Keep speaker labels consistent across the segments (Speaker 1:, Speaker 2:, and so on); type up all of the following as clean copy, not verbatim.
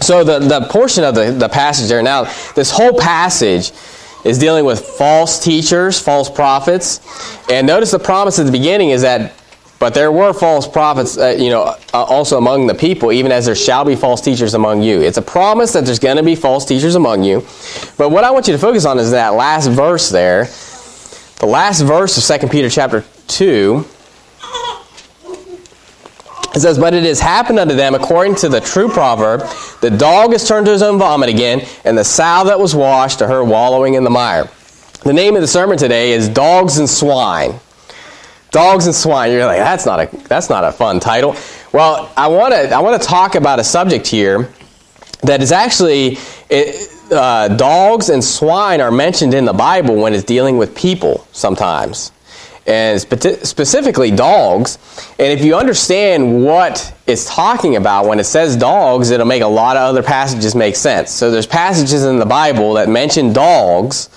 Speaker 1: So the portion of the passage there, now this whole passage is dealing with false teachers, false prophets. And notice the promise at the beginning is that, but there were false prophets, also among the people, even as there shall be false teachers among you. It's a promise that there's going to be false teachers among you. But what I want you to focus on is that last verse there. The last verse of 2 Peter chapter 2. It says, but it has happened unto them according to the true proverb, the dog is turned to his own vomit again, and the sow that was washed to her wallowing in the mire. The name of the sermon today is Dogs and Swine. Dogs and swine. You're like, that's not a fun title. Well, I want to talk about a subject here that is actually dogs and swine are mentioned in the Bible when it's dealing with people sometimes, and specifically dogs. And if you understand what it's talking about when it says dogs, it'll make a lot of other passages make sense. So there's passages in the Bible that mention dogs,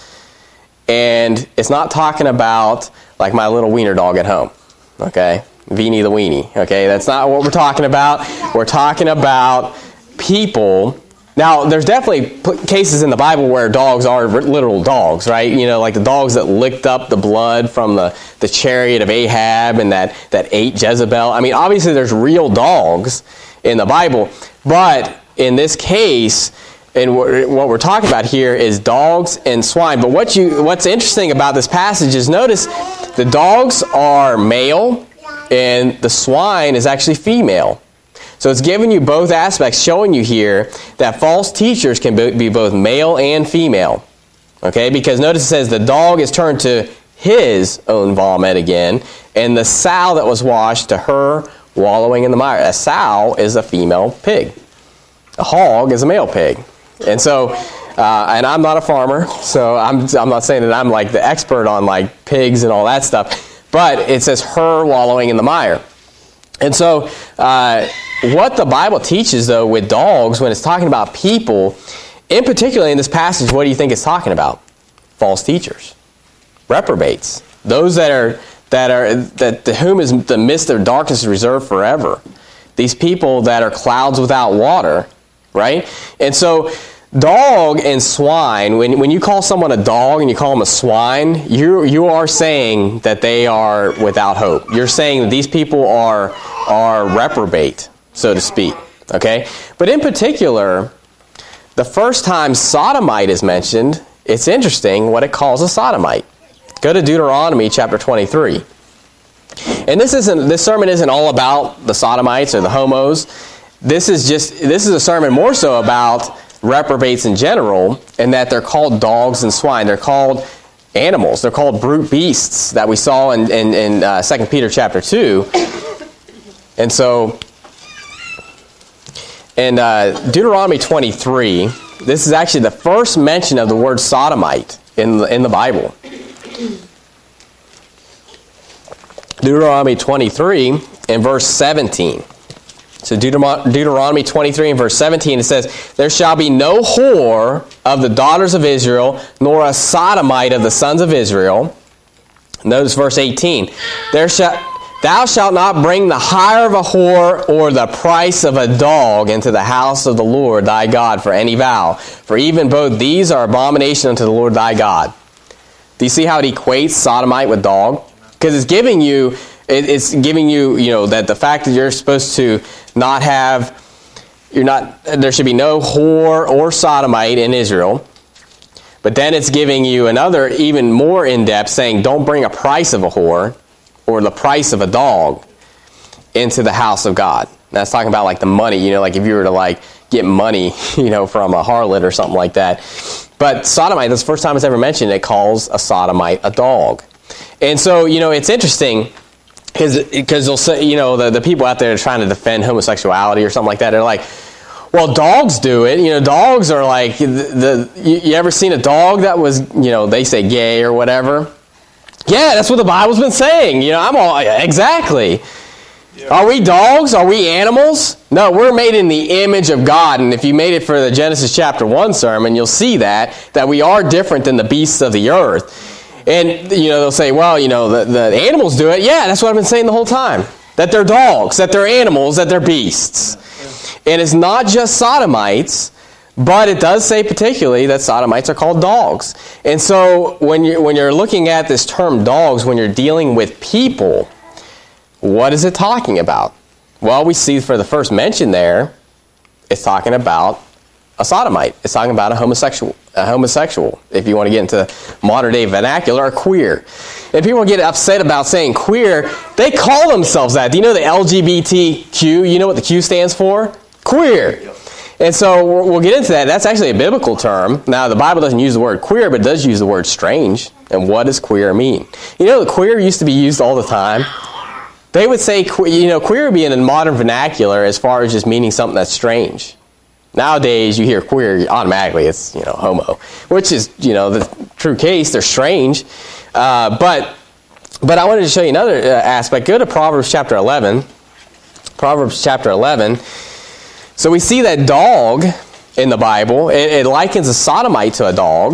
Speaker 1: and it's not talking about like my little wiener dog at home, okay? Veenie the weenie, okay? That's not what we're talking about. We're talking about people. Now, there's definitely cases in the Bible where dogs are literal dogs, right? You know, like the dogs that licked up the blood from the chariot of Ahab and that ate Jezebel. I mean, obviously there's real dogs in the Bible, but in this case, and what we're talking about here is dogs and swine. But what's interesting about this passage is notice the dogs are male and the swine is actually female. So it's giving you both aspects, showing you here that false teachers can be both male and female. Okay, because notice it says the dog is turned to his own vomit again, and the sow that was washed to her wallowing in the mire. A sow is a female pig. A hog is a male pig. And so, and I'm not a farmer, so I'm not saying that I'm like the expert on like pigs and all that stuff, but it says her wallowing in the mire. And so, what the Bible teaches though with dogs when it's talking about people, in particular in this passage, what do you think it's talking about? False teachers, reprobates, those that to whom is the mist of darkness reserved forever. These people that are clouds without water. Right? And so, dog and swine, when you call someone a dog and you call them a swine, you are saying that they are without hope. You're saying that these people are reprobate, so to speak. Okay? But in particular, the first time sodomite is mentioned, it's interesting what it calls a sodomite. Go to Deuteronomy chapter 23. And this sermon isn't all about the sodomites or the homos. This is a sermon more so about reprobates in general, and that they're called dogs and swine. They're called animals. They're called brute beasts that we saw in 2 Peter chapter 2. And so, in Deuteronomy 23, this is actually the first mention of the word sodomite in the Bible. Deuteronomy 23 and verse 17. So Deuteronomy 23 and verse 17, it says, there shall be no whore of the daughters of Israel, nor a sodomite of the sons of Israel. Notice verse 18. Thou shalt not bring the hire of a whore or the price of a dog into the house of the Lord thy God for any vow. For even both these are abomination unto the Lord thy God. Do you see how it equates sodomite with dog? Because it's giving you that the fact that you're supposed to there should be no whore or sodomite in Israel. But then it's giving you another, even more in-depth, saying don't bring a price of a whore or the price of a dog into the house of God. That's talking about like the money, like if you were to like get money, from a harlot or something like that. But sodomite, that's the first time it's ever mentioned, it calls a sodomite a dog. And so, it's interesting because they'll say, the people out there trying to defend homosexuality or something like that, they're like, well, dogs do it. Dogs are like, you ever seen a dog that was, they say gay or whatever? Yeah, that's what the Bible's been saying. I'm all, exactly. Yeah. Are we dogs? Are we animals? No, we're made in the image of God. And if you made it for the Genesis chapter 1 sermon, you'll see that we are different than the beasts of the earth. And, they'll say, well, the animals do it. Yeah, that's what I've been saying the whole time. That they're dogs, that they're animals, that they're beasts. And it's not just sodomites, but it does say particularly that sodomites are called dogs. And so when you're looking at this term dogs, when you're dealing with people, what is it talking about? Well, we see for the first mention there, it's talking about a sodomite. It's talking about a homosexual, if you want to get into modern day vernacular, or queer. And people get upset about saying queer. They call themselves that. Do you know the LGBTQ? You know what the Q stands for? Queer. And so we'll get into that. That's actually a biblical term. Now, the Bible doesn't use the word queer, but it does use the word strange. And what does queer mean? You know, the queer used to be used all the time. They would say, queer would be in a modern vernacular as far as just meaning something that's strange. Nowadays, you hear queer, automatically it's, homo. Which is, the true case. They're strange. But I wanted to show you another aspect. Go to Proverbs chapter 11. Proverbs chapter 11. So we see that dog in the Bible. It likens a sodomite to a dog.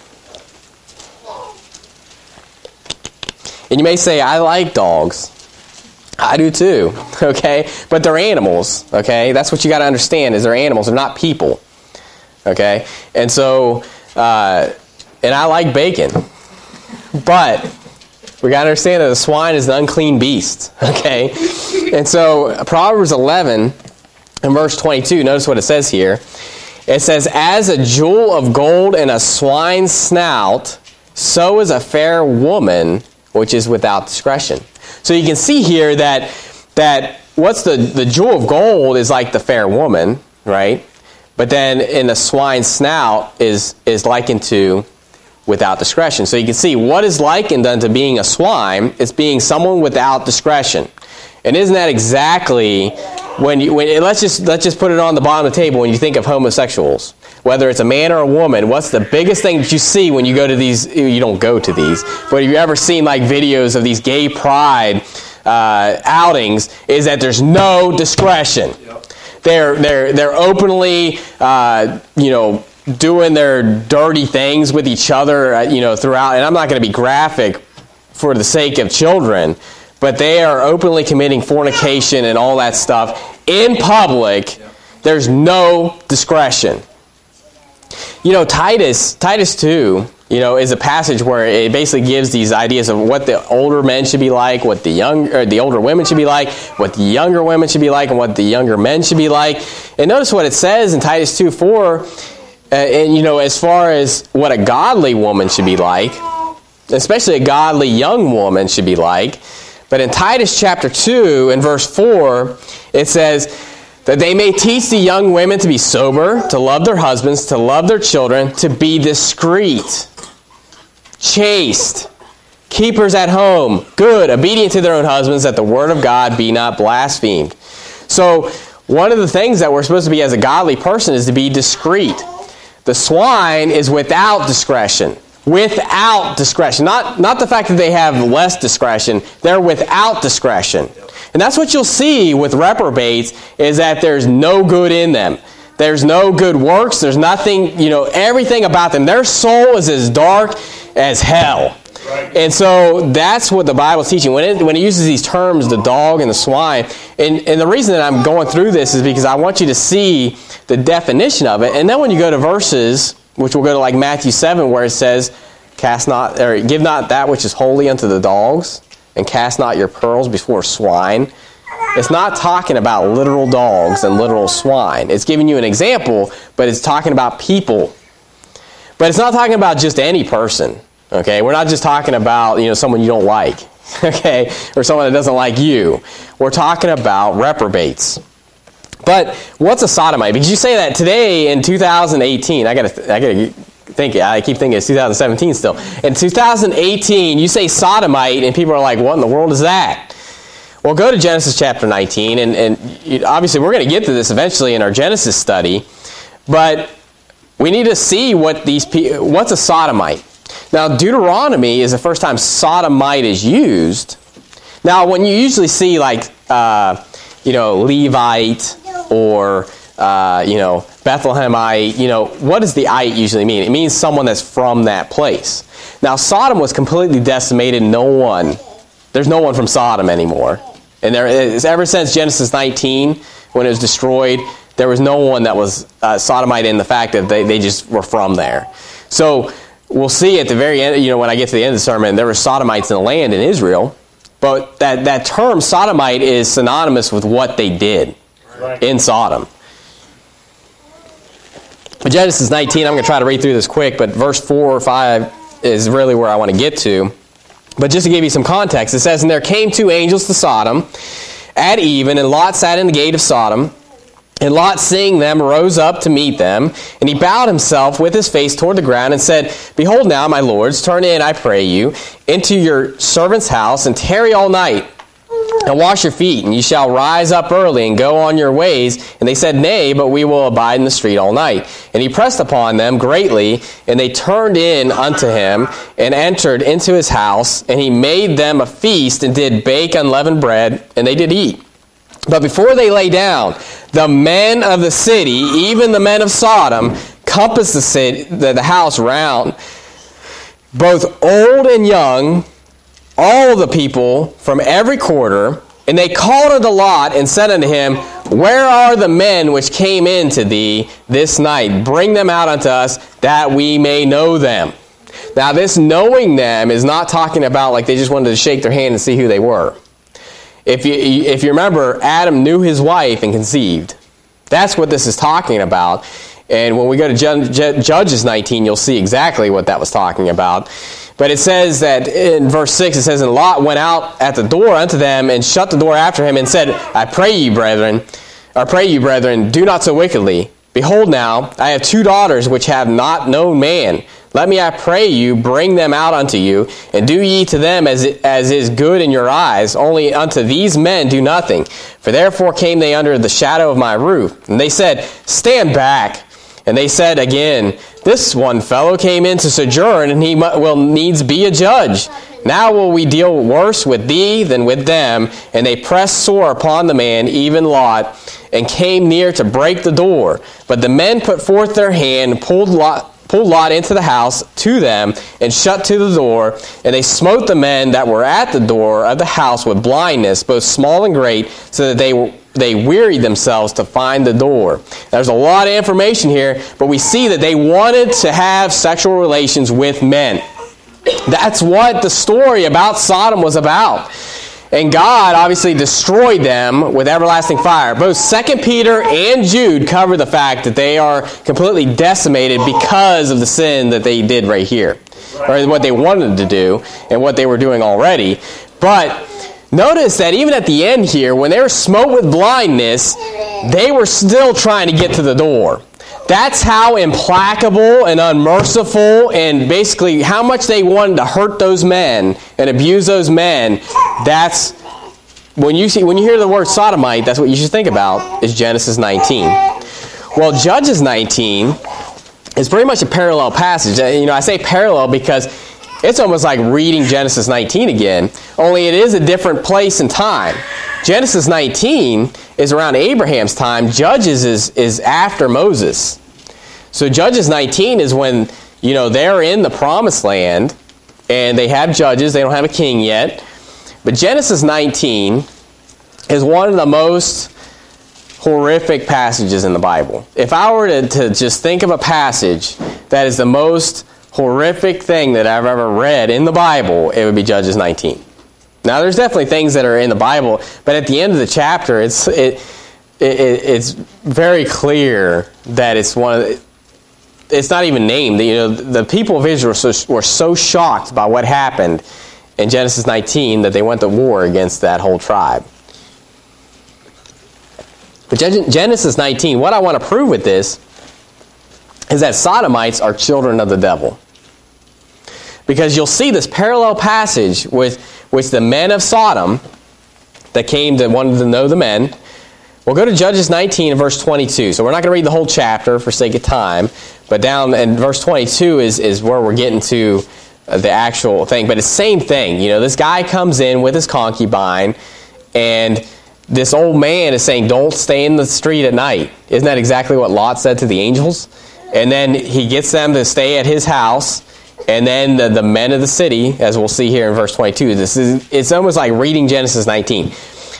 Speaker 1: And you may say, I like dogs. I do too, okay? But they're animals, okay? That's what you got to understand, is they're animals. They're not people, okay? And so, and I like bacon. But we got to understand that a swine is an unclean beast, okay? And so, Proverbs 11 and verse 22, notice what it says here. It says, as a jewel of gold in a swine's snout, so is a fair woman which is without discretion. So you can see here that what's the jewel of gold is like the fair woman, right? But then in the swine's snout is likened to without discretion. So you can see what is likened unto being a swine is being someone without discretion. And isn't that exactly let's just put it on the bottom of the table when you think of homosexuals, whether it's a man or a woman, what's the biggest thing that you see when you go to these? You don't go to these, but have you ever seen like videos of these gay pride outings? Is that there's no discretion. Yep. They're openly doing their dirty things with each other throughout. And I'm not going to be graphic for the sake of children. But they are openly committing fornication and all that stuff in public. There's no discretion. Titus 2, is a passage where it basically gives these ideas of what the older men should be like, what the older women should be like, what the younger women should be like, and what the younger men should be like. And notice what it says in Titus 2:4, as far as what a godly woman should be like, especially a godly young woman should be like. But in Titus chapter 2 and verse 4, it says that they may teach the young women to be sober, to love their husbands, to love their children, to be discreet, chaste, keepers at home, good, obedient to their own husbands, that the word of God be not blasphemed. So one of the things that we're supposed to be as a godly person is to be discreet. The swine is without discretion. Without discretion. Not the fact that they have less discretion. They're without discretion. And that's what you'll see with reprobates, is that there's no good in them. There's no good works. There's nothing, everything about them. Their soul is as dark as hell. Right. And so that's what the Bible's teaching. When it uses these terms, the dog and the swine, and the reason that I'm going through this is because I want you to see the definition of it. And then when you go to verses, which we'll go to like Matthew 7, where it says, give not that which is holy unto the dogs, and cast not your pearls before swine. It's not talking about literal dogs and literal swine. It's giving you an example, but it's talking about people. But it's not talking about just any person. Okay, we're not just talking about someone you don't like, okay, or someone that doesn't like you. We're talking about reprobates. But what's a sodomite? Because you say that today in 2018, I keep thinking it's 2017 still. In 2018, you say sodomite, and people are like, what in the world is that? Well, go to Genesis chapter 19, and obviously we're going to get to this eventually in our Genesis study, but we need to see what's a sodomite. Now, Deuteronomy is the first time sodomite is used. Now, when you usually see like, Levite or, Bethlehemite, what does the ite usually mean? It means someone that's from that place. Now, Sodom was completely decimated. There's no one from Sodom anymore. And ever since Genesis 19, when it was destroyed, there was no one that was sodomite in the fact that they just were from there. So we'll see at the very end, when I get to the end of the sermon, there were sodomites in the land in Israel. But that term sodomite is synonymous with what they did in Sodom. But Genesis 19, I'm going to try to read through this quick, but verse 4 or 5 is really where I want to get to. But just to give you some context, it says, "And there came 2 angels to Sodom at even, and Lot sat in the gate of Sodom. And Lot, seeing them, rose up to meet them. And he bowed himself with his face toward the ground and said, Behold now, my lords, turn in, I pray you, into your servant's house, and tarry all night. And wash your feet, and ye shall rise up early, and go on your ways. And they said, Nay, but we will abide in the street all night. And he pressed upon them greatly, and they turned in unto him, and entered into his house. And he made them a feast, and did bake unleavened bread, and they did eat. But before they lay down, the men of the city, even the men of Sodom, compassed the city, the house round, both old and young, all the people from every quarter. And they called unto Lot and said unto him, Where are the men which came in to thee this night? Bring them out unto us, that we may know them. Now this knowing them is not talking about like they just wanted to shake their hand and see who they were. If you remember, Adam knew his wife and conceived. That's what this is talking about. And when we go to Judges 19, you'll see exactly what that was talking about. But it says that in verse 6, it says, And Lot went out at the door unto them, and shut the door after him, and said, I pray you, brethren, do not so wickedly. Behold now, I have 2 daughters which have not known man. Let me, I pray you, bring them out unto you, and do ye to them as is good in your eyes. Only unto these men do nothing. For therefore came they under the shadow of my roof. And they said, Stand back. And they said again, This one fellow came in to sojourn, and he will needs be a judge. Now will we deal worse with thee than with them. And they pressed sore upon the man, even Lot, and came near to break the door. But the men put forth their hand, and pulled Lot into the house to them, and shut to the door. And they smote the men that were at the door of the house with blindness, both small and great, so that they wearied themselves to find the door. There's a lot of information here, but we see that they wanted to have sexual relations with men. That's what the story about Sodom was about. And God obviously destroyed them with everlasting fire. Both 2 Peter and Jude cover the fact that they are completely decimated because of the sin that they did right here. Or what they wanted to do and what they were doing already. But notice that even at the end here, when they were smote with blindness, they were still trying to get to the door. That's how implacable and unmerciful and basically how much they wanted to hurt those men and abuse those men. That's when you hear the word sodomite, that's what you should think about is Genesis 19. Well, Judges 19 is pretty much a parallel passage. I say parallel because it's almost like reading Genesis 19 again, only it is a different place and time. Genesis 19 is around Abraham's time. Judges is after Moses. So Judges 19 is when, they're in the promised land and they have judges. They don't have a king yet. But Genesis 19 is one of the most horrific passages in the Bible. If I were to just think of a passage that is the most horrific thing that I've ever read in the Bible, it would be Judges 19. Now, there's definitely things that are in the Bible, but at the end of the chapter, it's very clear that it's one of the, it's not even named. The people of Israel were so shocked by what happened in Genesis 19 that they went to war against that whole tribe. But Genesis 19, what I want to prove with this is that Sodomites are children of the devil. Because you'll see this parallel passage with which the men of Sodom that wanted to know the men. We'll go to Judges 19 and verse 22. So we're not going to read the whole chapter for sake of time, but down in verse 22 is where we're getting to the actual thing. But it's the same thing. This guy comes in with his concubine, and this old man is saying, don't stay in the street at night. Isn't that exactly what Lot said to the angels? And then he gets them to stay at his house. And then the men of the city, as we'll see here in verse 22, it's almost like reading Genesis 19.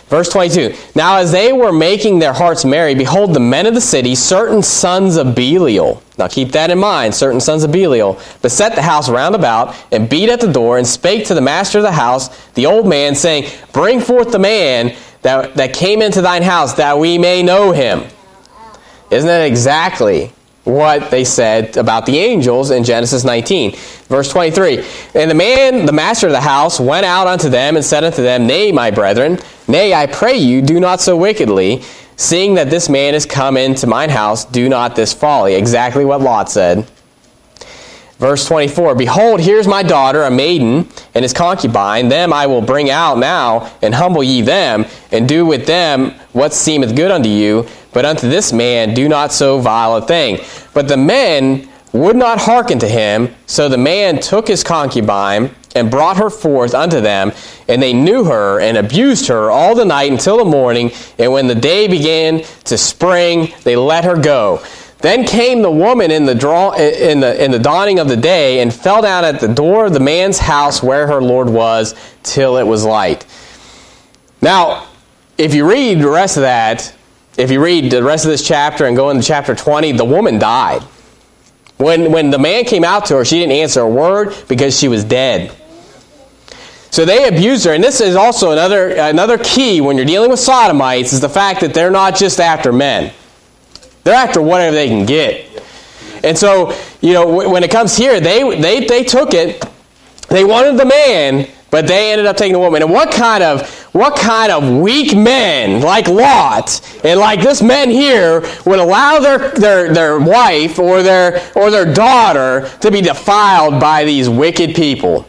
Speaker 1: Verse 22, now as they were making their hearts merry, behold, the men of the city, certain sons of Belial, now keep that in mind, certain sons of Belial, beset the house round about, and beat at the door, and spake to the master of the house, the old man, saying, bring forth the man that came into thine house, that we may know him. Isn't that exactly what they said about the angels in Genesis 19? Verse 23, and the man, the master of the house, went out unto them, and said unto them, nay, my brethren, nay, I pray you, do not so wickedly, seeing that this man is come into mine house, do not this folly. Exactly what Lot said. Verse 24, behold, here's my daughter, a maiden, and his concubine. Them I will bring out now, and humble ye them, and do with them what seemeth good unto you. But unto this man do not so vile a thing. But the men would not hearken to him. So the man took his concubine, and brought her forth unto them, and they knew her, and abused her all the night until the morning. And when the day began to spring, they let her go. Then came the woman in the dawning of the day, and fell down at the door of the man's house where her Lord was, till it was light. Now, if you read the rest of that, if you read the rest of this chapter and go into chapter 20, the woman died. When the man came out to her, she didn't answer a word because she was dead. So they abused her. And this is also another key when you're dealing with sodomites, is the fact that they're not just after men. They're after whatever they can get. And so, when it comes here, they took it. They wanted the man, but they ended up taking the woman. And what kind of weak men like Lot and like this men here would allow their wife or their daughter to be defiled by these wicked people?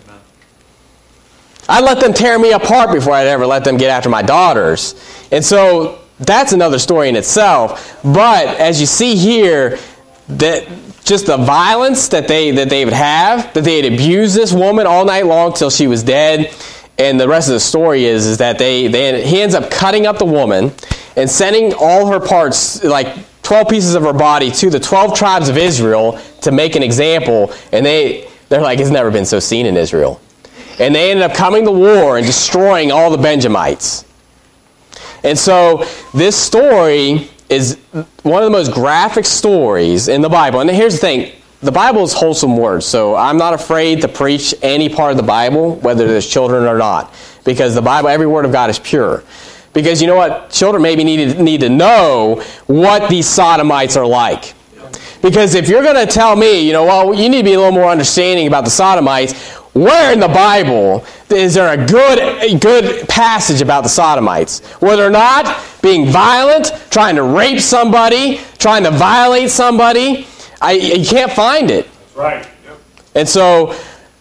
Speaker 1: I'd let them tear me apart before I'd ever let them get after my daughters. And so that's another story in itself. But as you see here, that just the violence that they would have, that they had abused this woman all night long till she was dead. And the rest of the story is that he ends up cutting up the woman and sending all her parts, like 12 pieces of her body, to the 12 tribes of Israel to make an example. And they're like, it's never been so seen in Israel. And they ended up coming to war and destroying all the Benjamites. And so this story is one of the most graphic stories in the Bible. And here's the thing. The Bible is wholesome words, so I'm not afraid to preach any part of the Bible, whether there's children or not. Because the Bible, every word of God is pure. Because you know what? Children maybe need to know what these sodomites are like. Because if you're going to tell me, you need to be a little more understanding about the sodomites, where in the Bible is there a good passage about the sodomites? Where they're not being violent, trying to rape somebody, trying to violate somebody. You can't find it. That's right. Yep. And so,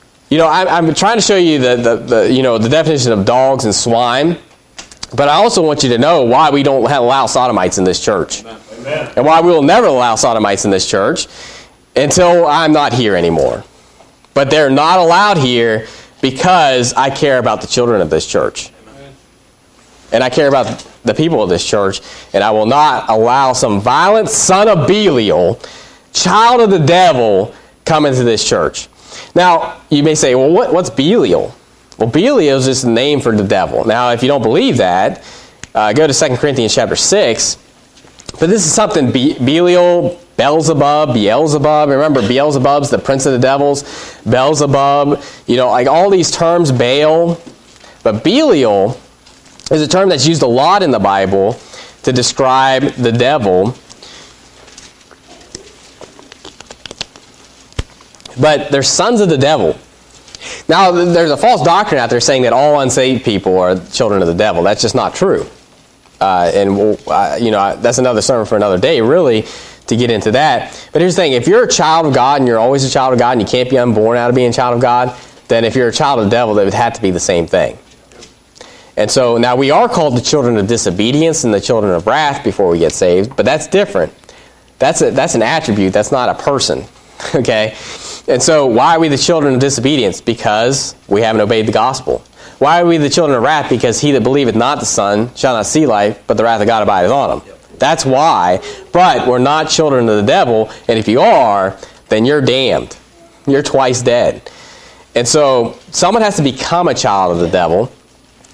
Speaker 1: I'm trying to show you the definition of dogs and swine, but I also want you to know why we don't allow sodomites in this church. Amen. And why we will never allow sodomites in this church until I'm not here anymore. But they're not allowed here because I care about the children of this church. Amen. And I care about the people of this church, and I will not allow some violent son of Belial, child of the devil, come into this church. Now, you may say, well, what's Belial? Well, Belial is just a name for the devil. Now, if you don't believe that, go to 2 Corinthians chapter 6. But this is something Belial, Beelzebub. Remember, Beelzebub's the prince of the devils. Beelzebub, like all these terms, Baal. But Belial is a term that's used a lot in the Bible to describe the devil. But they're sons of the devil. Now, there's a false doctrine out there saying that all unsaved people are children of the devil. That's just not true. That's another sermon for another day, really, to get into that. But here's the thing. If you're a child of God and you're always a child of God and you can't be unborn out of being a child of God, then if you're a child of the devil, it would have to be the same thing. And so now we are called the children of disobedience and the children of wrath before we get saved, but that's different. That's an attribute. That's not a person. Okay? And so why are we the children of disobedience? Because we haven't obeyed the gospel. Why are we the children of wrath? Because he that believeth not the Son shall not see life, but the wrath of God abideth on him. That's why. But we're not children of the devil, and if you are, then you're damned. You're twice dead. And so someone has to become a child of the devil.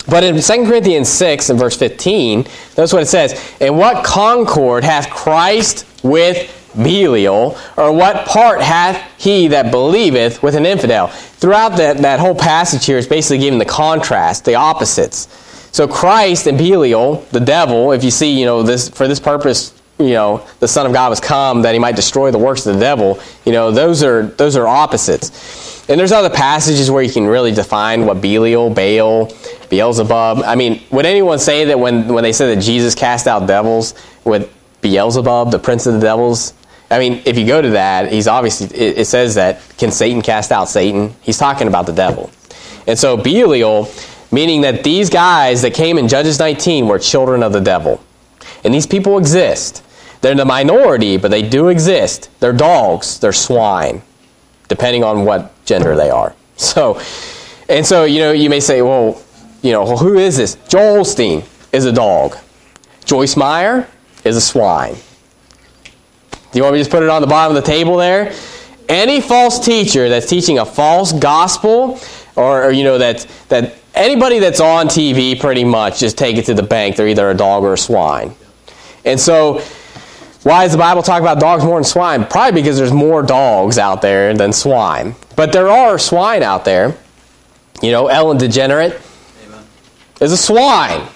Speaker 1: But in 2 Corinthians 6 and verse 15, notice what it says. And what concord hath Christ with Belial, or what part hath he that believeth with an infidel? Throughout that whole passage here is basically giving the contrast, the opposites. So Christ and Belial, the devil, if you see, this for this purpose, the Son of God was come that he might destroy the works of the devil. Those are opposites. And there's other passages where you can really define what Belial, Baal, Beelzebub. I mean, would anyone say that when they said that Jesus cast out devils with Beelzebub, the prince of the devils? I mean, if you go to that, he's obviously, it says that, can Satan cast out Satan? He's talking about the devil. And so Belial, meaning that these guys that came in Judges 19 were children of the devil. And these people exist. They're in the minority, but they do exist. They're dogs. They're swine, depending on what gender they are. So you may say, well, who is this? Joel Osteen is a dog. Joyce Meyer is a swine. Do you want me to just put it on the bottom of the table there? Any false teacher that's teaching a false gospel, or that anybody that's on TV pretty much just take it to the bank. They're either a dog or a swine. And so, why does the Bible talk about dogs more than swine? Probably because there's more dogs out there than swine. But there are swine out there. Ellen DeGeneres is a swine.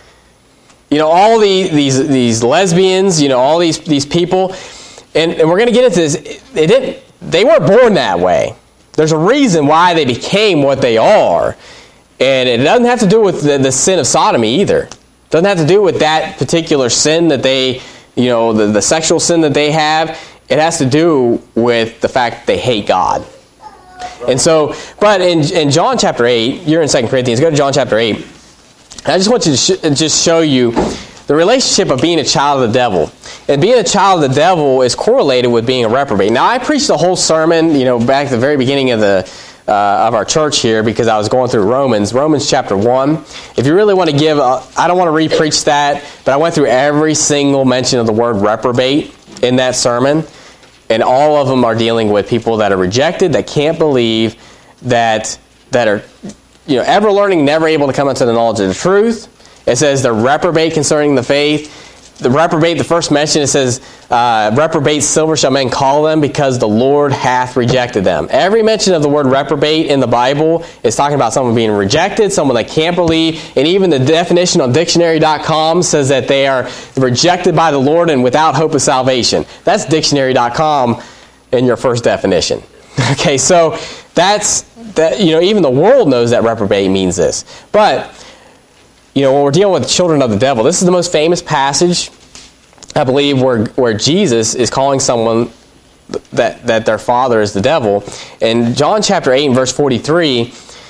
Speaker 1: All these lesbians, all these people. And we're going to get into this. They weren't born that way. There's a reason why they became what they are. And it doesn't have to do with the sin of sodomy either. It doesn't have to do with that particular sin that they, the sexual sin that they have. It has to do with the fact that they hate God. And so, but in John chapter 8, you're in 2 Corinthians, go to John chapter 8. I just want you to just show you the relationship of being a child of the devil. And being a child of the devil is correlated with being a reprobate. Now, I preached the whole sermon, back at the very beginning of our church here, because I was going through Romans chapter 1. If you really want to give, I don't want to re-preach that, but I went through every single mention of the word reprobate in that sermon, and all of them are dealing with people that are rejected, that can't believe, that are ever learning, never able to come into the knowledge of the truth. It says the reprobate concerning the faith. The reprobate, the first mention, it says, reprobate silver shall men call them, because the Lord hath rejected them. Every mention of the word reprobate in the Bible is talking about someone being rejected, someone that can't believe, and even the definition on dictionary.com says that they are rejected by the Lord and without hope of salvation. That's dictionary.com in your first definition. Okay, so that's even the world knows that reprobate means this. But when we're dealing with children of the devil, this is the most famous passage, I believe, where Jesus is calling someone that their father is the devil. In John chapter 8 and verse 43,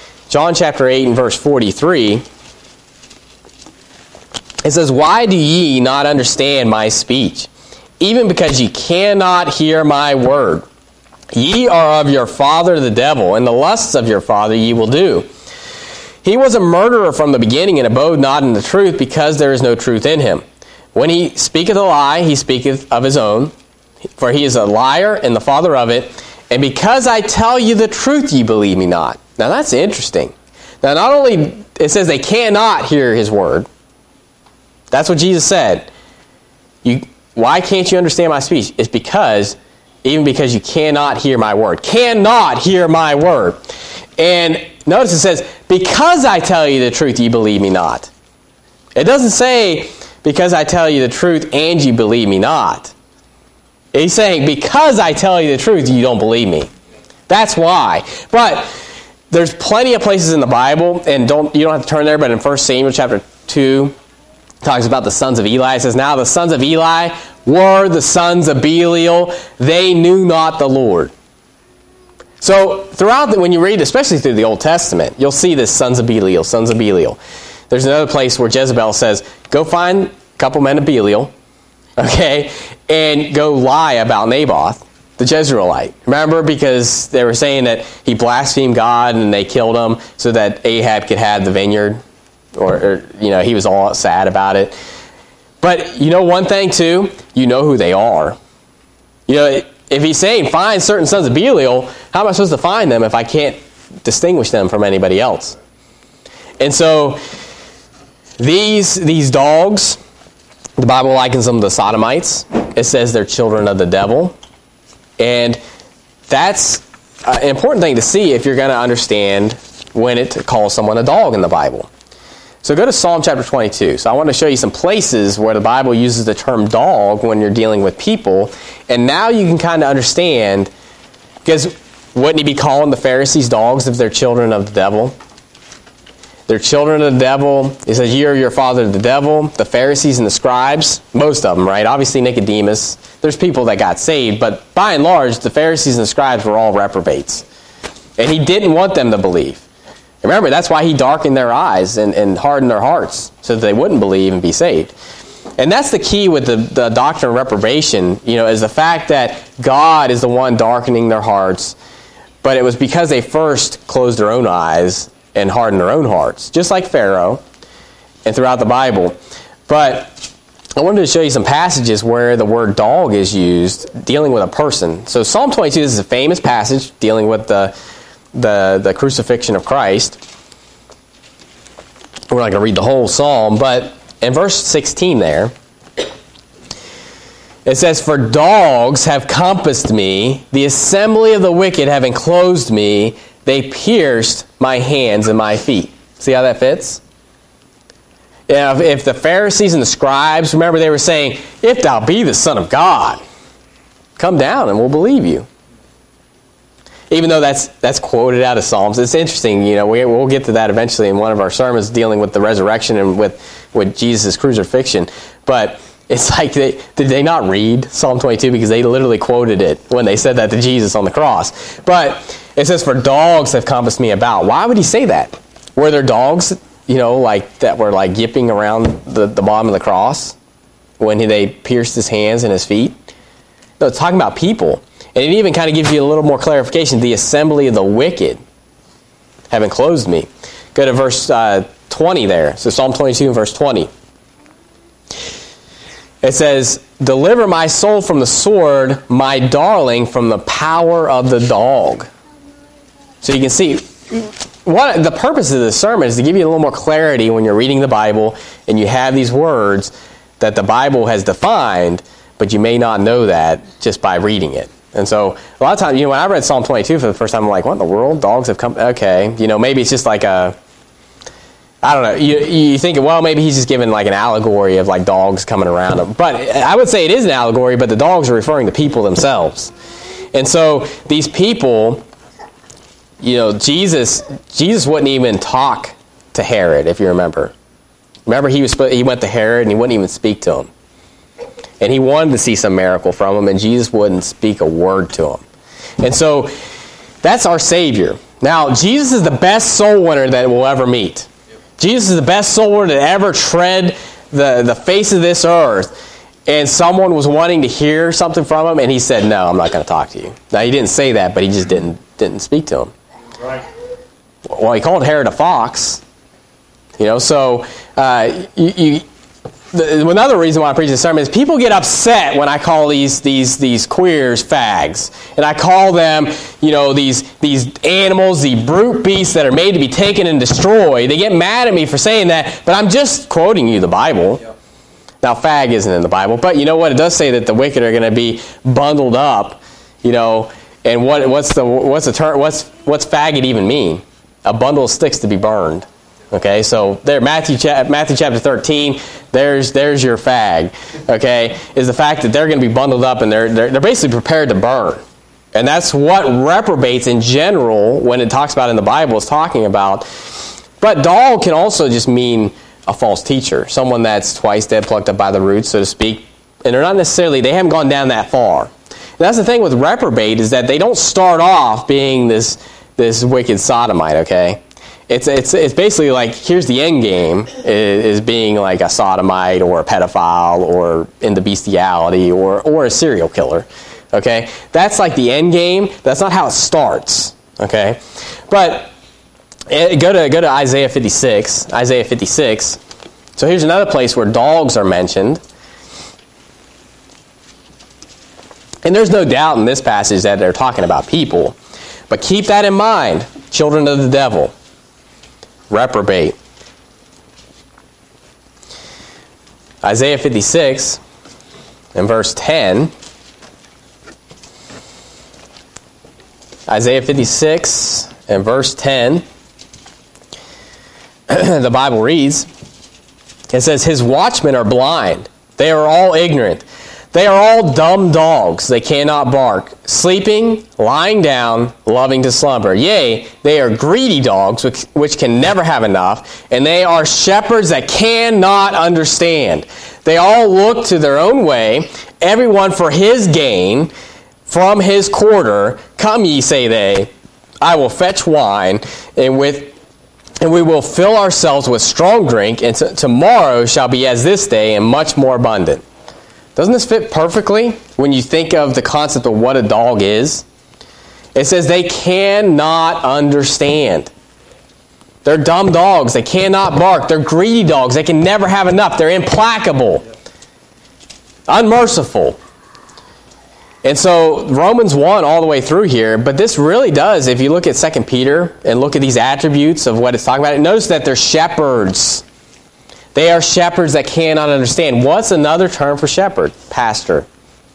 Speaker 1: it says, "Why do ye not understand my speech? Even because ye cannot hear my word. Ye are of your father the devil, and the lusts of your father ye will do. He was a murderer from the beginning, and abode not in the truth, because there is no truth in him. When he speaketh a lie, he speaketh of his own, for he is a liar and the father of it. And because I tell you the truth, ye believe me not." Now that's interesting. Now not only, it says they cannot hear his word. That's what Jesus said. Why can't you understand my speech? It's because you cannot hear my word. Cannot hear my word. And notice it says, because I tell you the truth, ye believe me not. It doesn't say, because I tell you the truth and you believe me not. He's saying, because I tell you the truth, you don't believe me. That's why. But there's plenty of places in the Bible, and you don't have to turn there, but in 1 Samuel chapter 2, it talks about the sons of Eli. It says, "Now the sons of Eli were the sons of Belial. They knew not the Lord." So when you read, especially through the Old Testament, you'll see this sons of Belial, sons of Belial. There's another place where Jezebel says, go find a couple men of Belial, okay, and go lie about Naboth, the Jezreelite. Remember, because they were saying that he blasphemed God and they killed him so that Ahab could have the vineyard, or he was all sad about it. But one thing too, who they are. If he's saying, find certain sons of Belial, how am I supposed to find them if I can't distinguish them from anybody else? And so, These dogs, the Bible likens them to sodomites. It says they're children of the devil. And that's an important thing to see if you're going to understand when it calls someone a dog in the Bible. So go to Psalm chapter 22. So I want to show you some places where the Bible uses the term dog when you're dealing with people. And now you can kind of understand, because wouldn't he be calling the Pharisees dogs if they're children of the devil? They're children of the devil. He says, "You are your father the devil." The Pharisees and the scribes, most of them, right? Obviously Nicodemus. There's people that got saved, but by and large, the Pharisees and the scribes were all reprobates. And he didn't want them to believe. Remember, that's why he darkened their eyes and hardened their hearts, so that they wouldn't believe and be saved. And that's the key with the doctrine of reprobation, is the fact that God is the one darkening their hearts, but it was because they first closed their own eyes and hardened their own hearts, just like Pharaoh and throughout the Bible. But I wanted to show you some passages where the word dog is used dealing with a person. So Psalm 22 is a famous passage dealing with the crucifixion of Christ. We're not going to read the whole psalm, but in verse 16 there, it says, "For dogs have compassed me, the assembly of the wicked have enclosed me, they pierced my hands and my feet." See how that fits? If the Pharisees and the scribes, remember they were saying, "If thou be the Son of God, come down and we'll believe you." Even though that's quoted out of Psalms, it's interesting. We'll get to that eventually in one of our sermons dealing with the resurrection and with Jesus' crucifixion. But it's like, did they not read Psalm 22? Because they literally quoted it when they said that to Jesus on the cross. But it says, "For dogs have compassed me about." Why would he say that? Were there dogs, that were like yipping around the bottom of the cross when they pierced his hands and his feet? No, it's talking about people. And it even kind of gives you a little more clarification. The assembly of the wicked have enclosed me. Go to verse 20 there. So Psalm 22 and verse 20. It says, "Deliver my soul from the sword, my darling from the power of the dog." So you can see, the purpose of this sermon is to give you a little more clarity when you're reading the Bible and you have these words that the Bible has defined, but you may not know that just by reading it. And so a lot of times, when I read Psalm 22 for the first time, I'm like, what in the world? Dogs have come? Okay. Maybe it's just like I don't know. You think, well, maybe he's just giving like an allegory of like dogs coming around him. But I would say it is an allegory, but the dogs are referring to people themselves. And so these people, Jesus wouldn't even talk to Herod, if you remember. Remember, he went to Herod and he wouldn't even speak to him. And he wanted to see some miracle from him, and Jesus wouldn't speak a word to him. And so that's our Savior. Now, Jesus is the best soul winner that we'll ever meet. Jesus is the best soul winner that ever tread the face of this earth. And someone was wanting to hear something from him, and he said, "No, I'm not going to talk to you." Now, he didn't say that, but he just didn't speak to him. Right. Well, he called Herod a fox. So another reason why I preach this sermon is people get upset when I call these queers fags, and I call them, these animals, the brute beasts that are made to be taken and destroyed. They get mad at me for saying that, but I'm just quoting you the Bible. Yep. Now, fag isn't in the Bible, but you know what? It does say that the wicked are going to be bundled up, And what's faggot even mean? A bundle of sticks to be burned. Okay, so there, Matthew chapter 13. There's your fag. Okay, is the fact that they're going to be bundled up and they're basically prepared to burn, and that's what reprobates in general, when it talks about in the Bible, is talking about. But dog can also just mean a false teacher, someone that's twice dead, plucked up by the roots, so to speak, and they haven't gone down that far. And that's the thing with reprobate, is that they don't start off being this wicked sodomite. Okay. It's basically like, here's the end game, is being like a sodomite or a pedophile or into bestiality or a serial killer. Okay? That's like the end game. That's not how it starts. Okay? But go to Isaiah 56. Isaiah 56. So here's another place where dogs are mentioned. And there's no doubt in this passage that they're talking about people. But keep that in mind. Children of the devil. Reprobate. Isaiah 56 and verse 10. Isaiah 56 and verse 10. The Bible reads, it says, his watchmen are blind. They are all ignorant. They are all dumb dogs. They cannot bark. Sleeping, lying down, loving to slumber. Yea, they are greedy dogs, which can never have enough. And they are shepherds that cannot understand. They all look to their own way, everyone for his gain, from his quarter. Come ye, say they, I will fetch wine, and we will fill ourselves with strong drink, and tomorrow shall be as this day, and much more abundant. Doesn't this fit perfectly when you think of the concept of what a dog is? It says they cannot understand. They're dumb dogs. They cannot bark. They're greedy dogs. They can never have enough. They're implacable, unmerciful. And so Romans 1 all the way through here, but this really does, if you look at 2 Peter and look at these attributes of what it's talking about, notice that they're shepherds. They are shepherds that cannot understand. What's another term for shepherd? Pastor.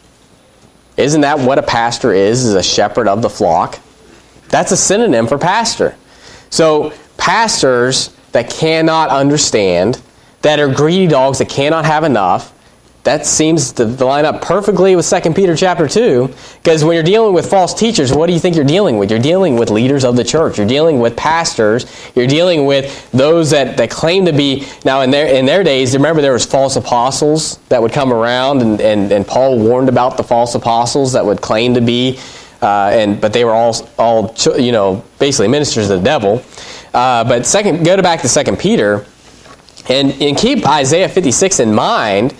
Speaker 1: Isn't that what a pastor is a shepherd of the flock? That's a synonym for pastor. So pastors that cannot understand, that are greedy dogs that cannot have enough, that seems to line up perfectly with 2 Peter chapter 2, because when you're dealing with false teachers, what do you think you're dealing with? You're dealing with leaders of the church. You're dealing with pastors. You're dealing with those that claim to be... Now, in their days, remember there was false apostles that would come around, and Paul warned about the false apostles that would claim to be, but they were all basically ministers of the devil. But go back to 2 Peter, and keep Isaiah 56 in mind.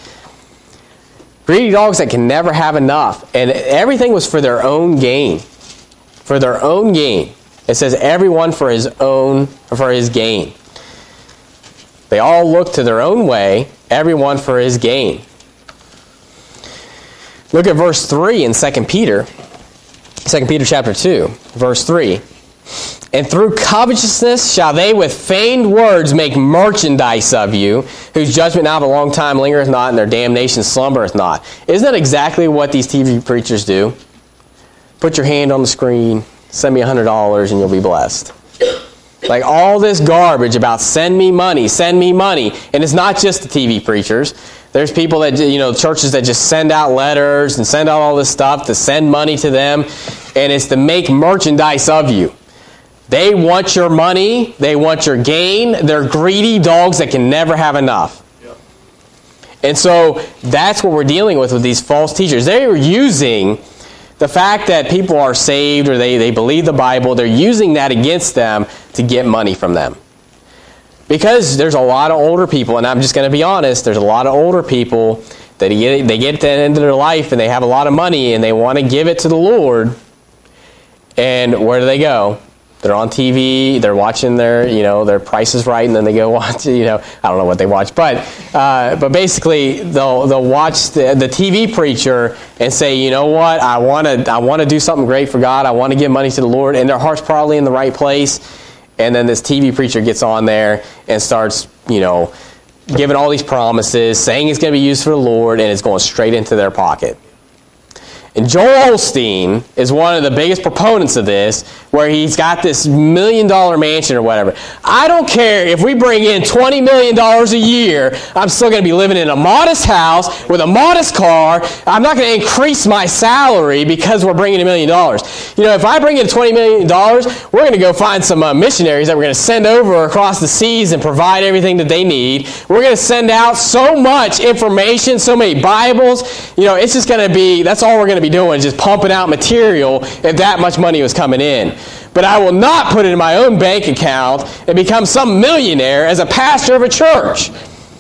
Speaker 1: Greedy dogs that can never have enough. And everything was for their own gain. For their own gain. It says everyone for his gain. They all look to their own way, everyone for his gain. Look at verse 3 in 2 Peter. 2 Peter chapter 2, verse 3. And through covetousness shall they with feigned words make merchandise of you, whose judgment now of a long time lingereth not, and their damnation slumbereth not. Isn't that exactly what these TV preachers do? Put your hand on the screen, send me $100, and you'll be blessed. Like all this garbage about send me money. And it's not just the TV preachers. There's people that, churches that just send out letters and send out all this stuff to send money to them. And it's to make merchandise of you. They want your money. They want your gain. They're greedy dogs that can never have enough. Yep. And so that's what we're dealing with these false teachers. They are using the fact that people are saved or they believe the Bible. They're using that against them to get money from them. Because there's a lot of older people, and I'm just going to be honest, there's a lot of older people that they get to the end of their life and they have a lot of money and they want to give it to the Lord. And where do they go? They're on TV, they're watching their Price is Right, and then they go watch, I don't know what they watch. But basically, they'll watch the TV preacher and say, you know what, I want to do something great for God, I want to give money to the Lord, and their heart's probably in the right place. And then this TV preacher gets on there and starts, giving all these promises, saying it's going to be used for the Lord, and it's going straight into their pocket. And Joel Osteen is one of the biggest proponents of this, where he's got this $1 million mansion or whatever. I don't care if we bring in $20 million a year, I'm still going to be living in a modest house with a modest car. I'm not going to increase my salary because we're bringing $1 million. If I bring in $20 million, we're going to go find some missionaries that we're going to send over across the seas and provide everything that they need. We're going to send out so much information, so many Bibles. It's just going to be, that's all we're going to be doing, just pumping out material if that much money was coming in. But I will not put it in my own bank account and become some millionaire as a pastor of a church.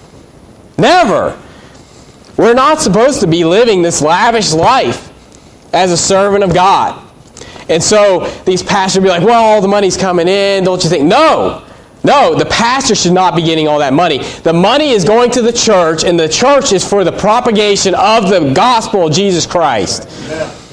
Speaker 1: Never. We're not supposed to be living this lavish life as a servant of God. And so these pastors will be like, well, all the money's coming in, don't you think? No, the pastor should not be getting all that money. The money is going to the church, and the church is for the propagation of the gospel of Jesus Christ. Amen.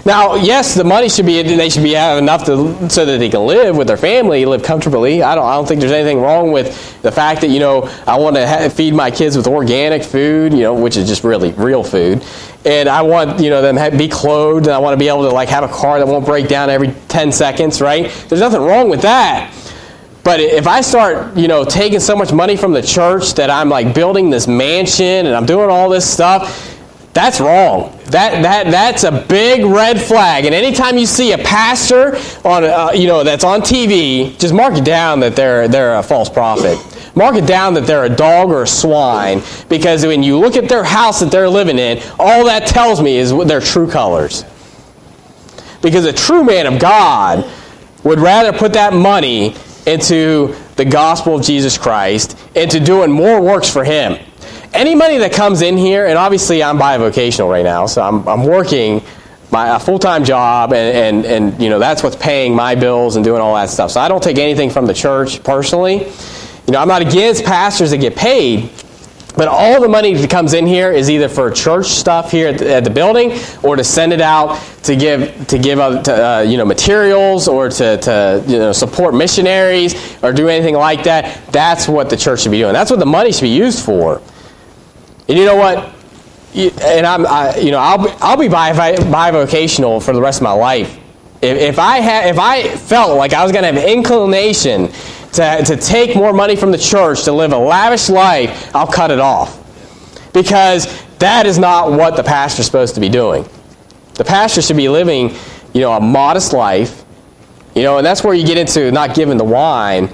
Speaker 1: Now, yes, the money should be, they should be have enough so that they can live with their family, live comfortably. I don't think there's anything wrong with the fact that, I want to feed my kids with organic food, which is just really real food. And I want, them to be clothed, and I want to be able to, have a car that won't break down every 10 seconds, right? There's nothing wrong with that. But if I start, taking so much money from the church that I'm, building this mansion and I'm doing all this stuff, that's wrong. That's a big red flag. And anytime you see a pastor on, that's on TV, just mark it down that they're a false prophet. Mark it down that they're a dog or a swine, because when you look at their house that they're living in, all that tells me is their true colors. Because a true man of God would rather put that money into the gospel of Jesus Christ, into doing more works for Him. Any money that comes in here, and obviously I'm bivocational right now, so I'm working a full-time job, and that's what's paying my bills and doing all that stuff. So I don't take anything from the church personally. I'm not against pastors that get paid, but all the money that comes in here is either for church stuff here at the building, or to send it out to give materials, or to support missionaries, or do anything like that. That's what the church should be doing. That's what the money should be used for. And you know what? And I'll be bivocational for the rest of my life. If I felt like I was going to have an inclination to take more money from the church to live a lavish life, I'll cut it off. Because that is not what the pastor's supposed to be doing. The pastor should be living, a modest life, and that's where you get into not giving the wine,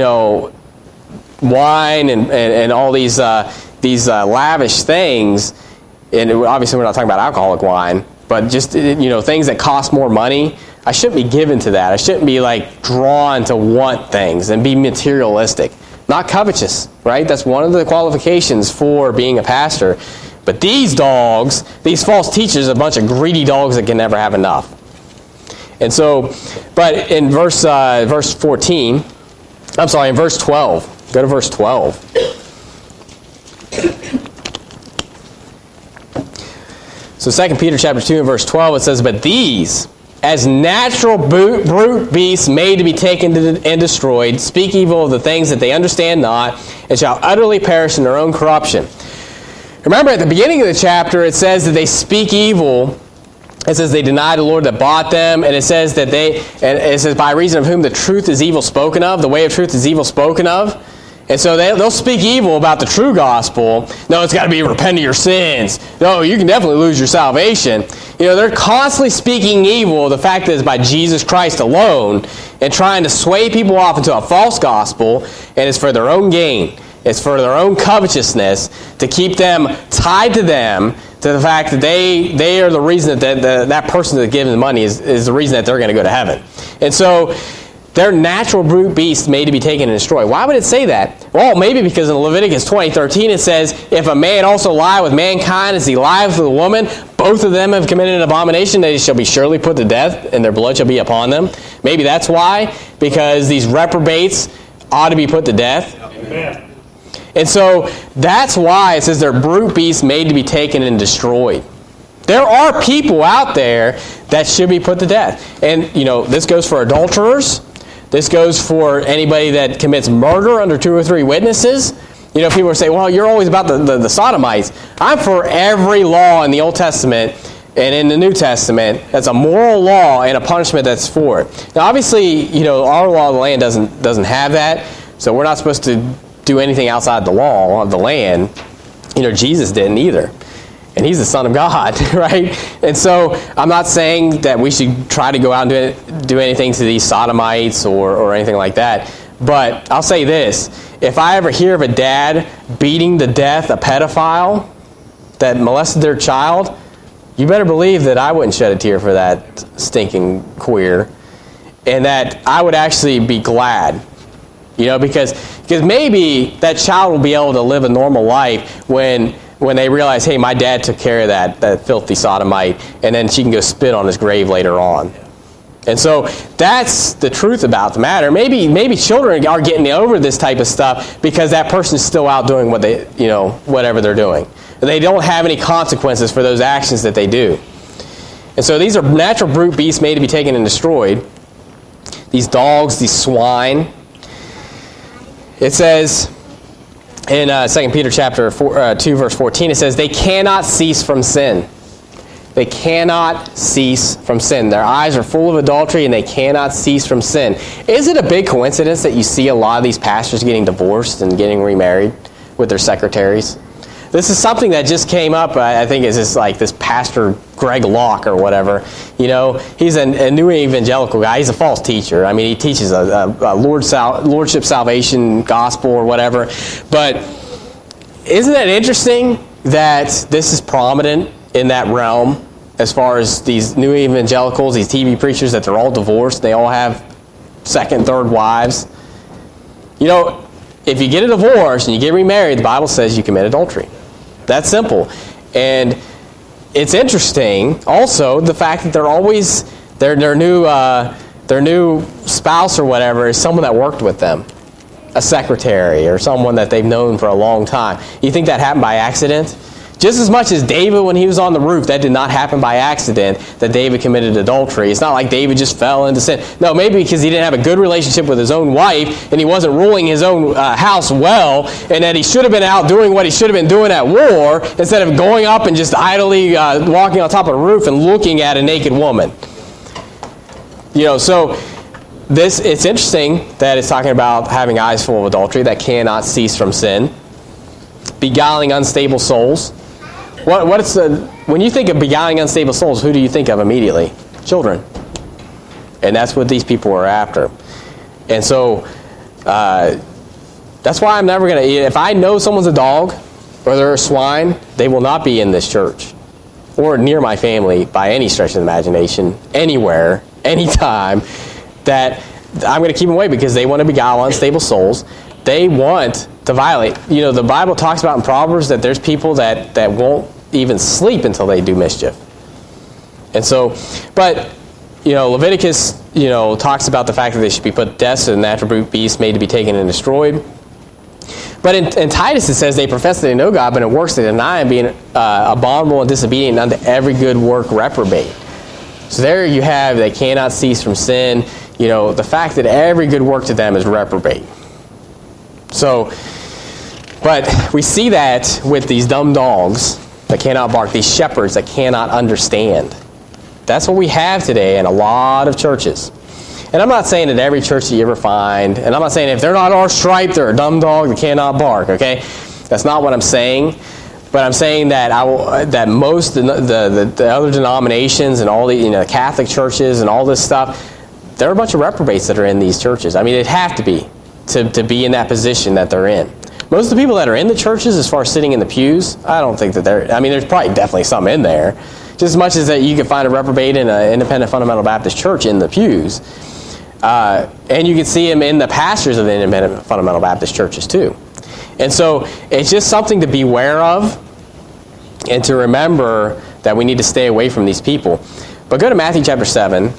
Speaker 1: wine and all these lavish things. And obviously we're not talking about alcoholic wine, but just, things that cost more money. I shouldn't be given to that. I shouldn't be drawn to want things and be materialistic. Not covetous, right? That's one of the qualifications for being a pastor. But these dogs, these false teachers, are a bunch of greedy dogs that can never have enough. And so, but in verse 14, I'm sorry, in verse 12, go to verse 12. So 2 Peter chapter 2 and verse 12, it says, "But these, as natural brute beasts made to be taken and destroyed, speak evil of the things that they understand not, and shall utterly perish in their own corruption." Remember, at the beginning of the chapter, it says that they speak evil. It says they deny the Lord that bought them, and it says that it says by reason of whom the truth is evil spoken of, the way of truth is evil spoken of. And so they'll speak evil about the true gospel. No, it's got to be repent of your sins. No, you can definitely lose your salvation. They're constantly speaking evil. The fact is by Jesus Christ alone, and trying to sway people off into a false gospel, and it's for their own gain. It's for their own covetousness, to keep them tied to them, to the fact that they are the reason that person that's giving the money is the reason that they're going to go to heaven. And so they're natural brute beasts made to be taken and destroyed. Why would it say that? Well, maybe because in Leviticus 20:13 it says, "If a man also lie with mankind as he lies with a woman, both of them have committed an abomination, they shall be surely put to death, and their blood shall be upon them." Maybe that's why, because these reprobates ought to be put to death. Amen. And so that's why it says they're brute beasts made to be taken and destroyed. There are people out there that should be put to death. And, this goes for adulterers. This goes for anybody that commits murder under 2 or 3 witnesses. People say, well, you're always about the sodomites. I'm for every law in the Old Testament and in the New Testament. That's a moral law and a punishment that's for it. Now, obviously, our law of the land doesn't have that. So we're not supposed to do anything outside the law of the land. Jesus didn't either. And He's the Son of God, right? And so I'm not saying that we should try to go out and do anything to these sodomites or anything like that. But I'll say this. If I ever hear of a dad beating to death a pedophile that molested their child, you better believe that I wouldn't shed a tear for that stinking queer. And that I would actually be glad. Because maybe that child will be able to live a normal life when they realize, hey, my dad took care of that filthy sodomite, and then she can go spit on his grave later on. And so that's the truth about the matter. Maybe children are getting over this type of stuff because that person is still out doing whatever they're doing. They don't have any consequences for those actions that they do. And so these are natural brute beasts made to be taken and destroyed. These dogs, these swine. It says in 2 Peter chapter 2, verse 14, it says, they cannot cease from sin. They cannot cease from sin. Their eyes are full of adultery and they cannot cease from sin. Is it a big coincidence that you see a lot of these pastors getting divorced and getting remarried with their secretaries? This is something that just came up, I think, is this pastor Greg Locke or whatever. He's a new evangelical guy. He's a false teacher. I mean, he teaches a lordship salvation gospel or whatever. But isn't that interesting that this is prominent in that realm as far as these new evangelicals, these TV preachers, that they're all divorced, they all have second, third wives? If you get a divorce and you get remarried, the Bible says you commit adultery. That's simple. And it's interesting also the fact that they're always their new spouse or whatever is someone that worked with them, a secretary or someone that they've known for a long time. You think that happened by accident? Just as much as David, when he was on the roof, that did not happen by accident, that David committed adultery. It's not like David just fell into sin. No, maybe because he didn't have a good relationship with his own wife, and he wasn't ruling his own house well, and that he should have been out doing what he should have been doing at war, instead of going up and just idly walking on top of a roof and looking at a naked woman. So it's interesting that it's talking about having eyes full of adultery that cannot cease from sin. Beguiling unstable souls. When you think of beguiling unstable souls, who do you think of immediately? Children. And that's what these people are after. And so that's why I'm never going to, if I know someone's a dog or they're a swine, they will not be in this church or near my family by any stretch of the imagination, anywhere, anytime, that I'm going to keep them away because they want to beguile unstable souls. They want to violate. The Bible talks about in Proverbs that there's people that won't even sleep until they do mischief. And so, but, Leviticus, talks about the fact that they should be put to death, so the natural brute beasts made to be taken and destroyed. But in Titus it says they profess that they know God, but in works they deny Him, being abominable and disobedient unto every good work reprobate. So there you have, they cannot cease from sin. The fact that every good work to them is reprobate. So, but we see that with these dumb dogs that cannot bark, these shepherds that cannot understand. That's what we have today in a lot of churches. And I'm not saying that every church that you ever find, and I'm not saying if they're not our stripe, they're a dumb dog that cannot bark, okay? That's not what I'm saying. But I'm saying that that most the other denominations and all the Catholic churches and all this stuff, there are a bunch of reprobates that are in these churches. I mean, they'd have to be to be in that position that they're in. Most of the people that are in the churches, as far as sitting in the pews, I don't think that there's probably definitely some in there. Just as much as that you can find a reprobate in an independent fundamental Baptist church in the pews. And you can see them in the pastors of the independent fundamental Baptist churches too. And so it's just something to beware of and to remember that we need to stay away from these people. But go to Matthew chapter 7.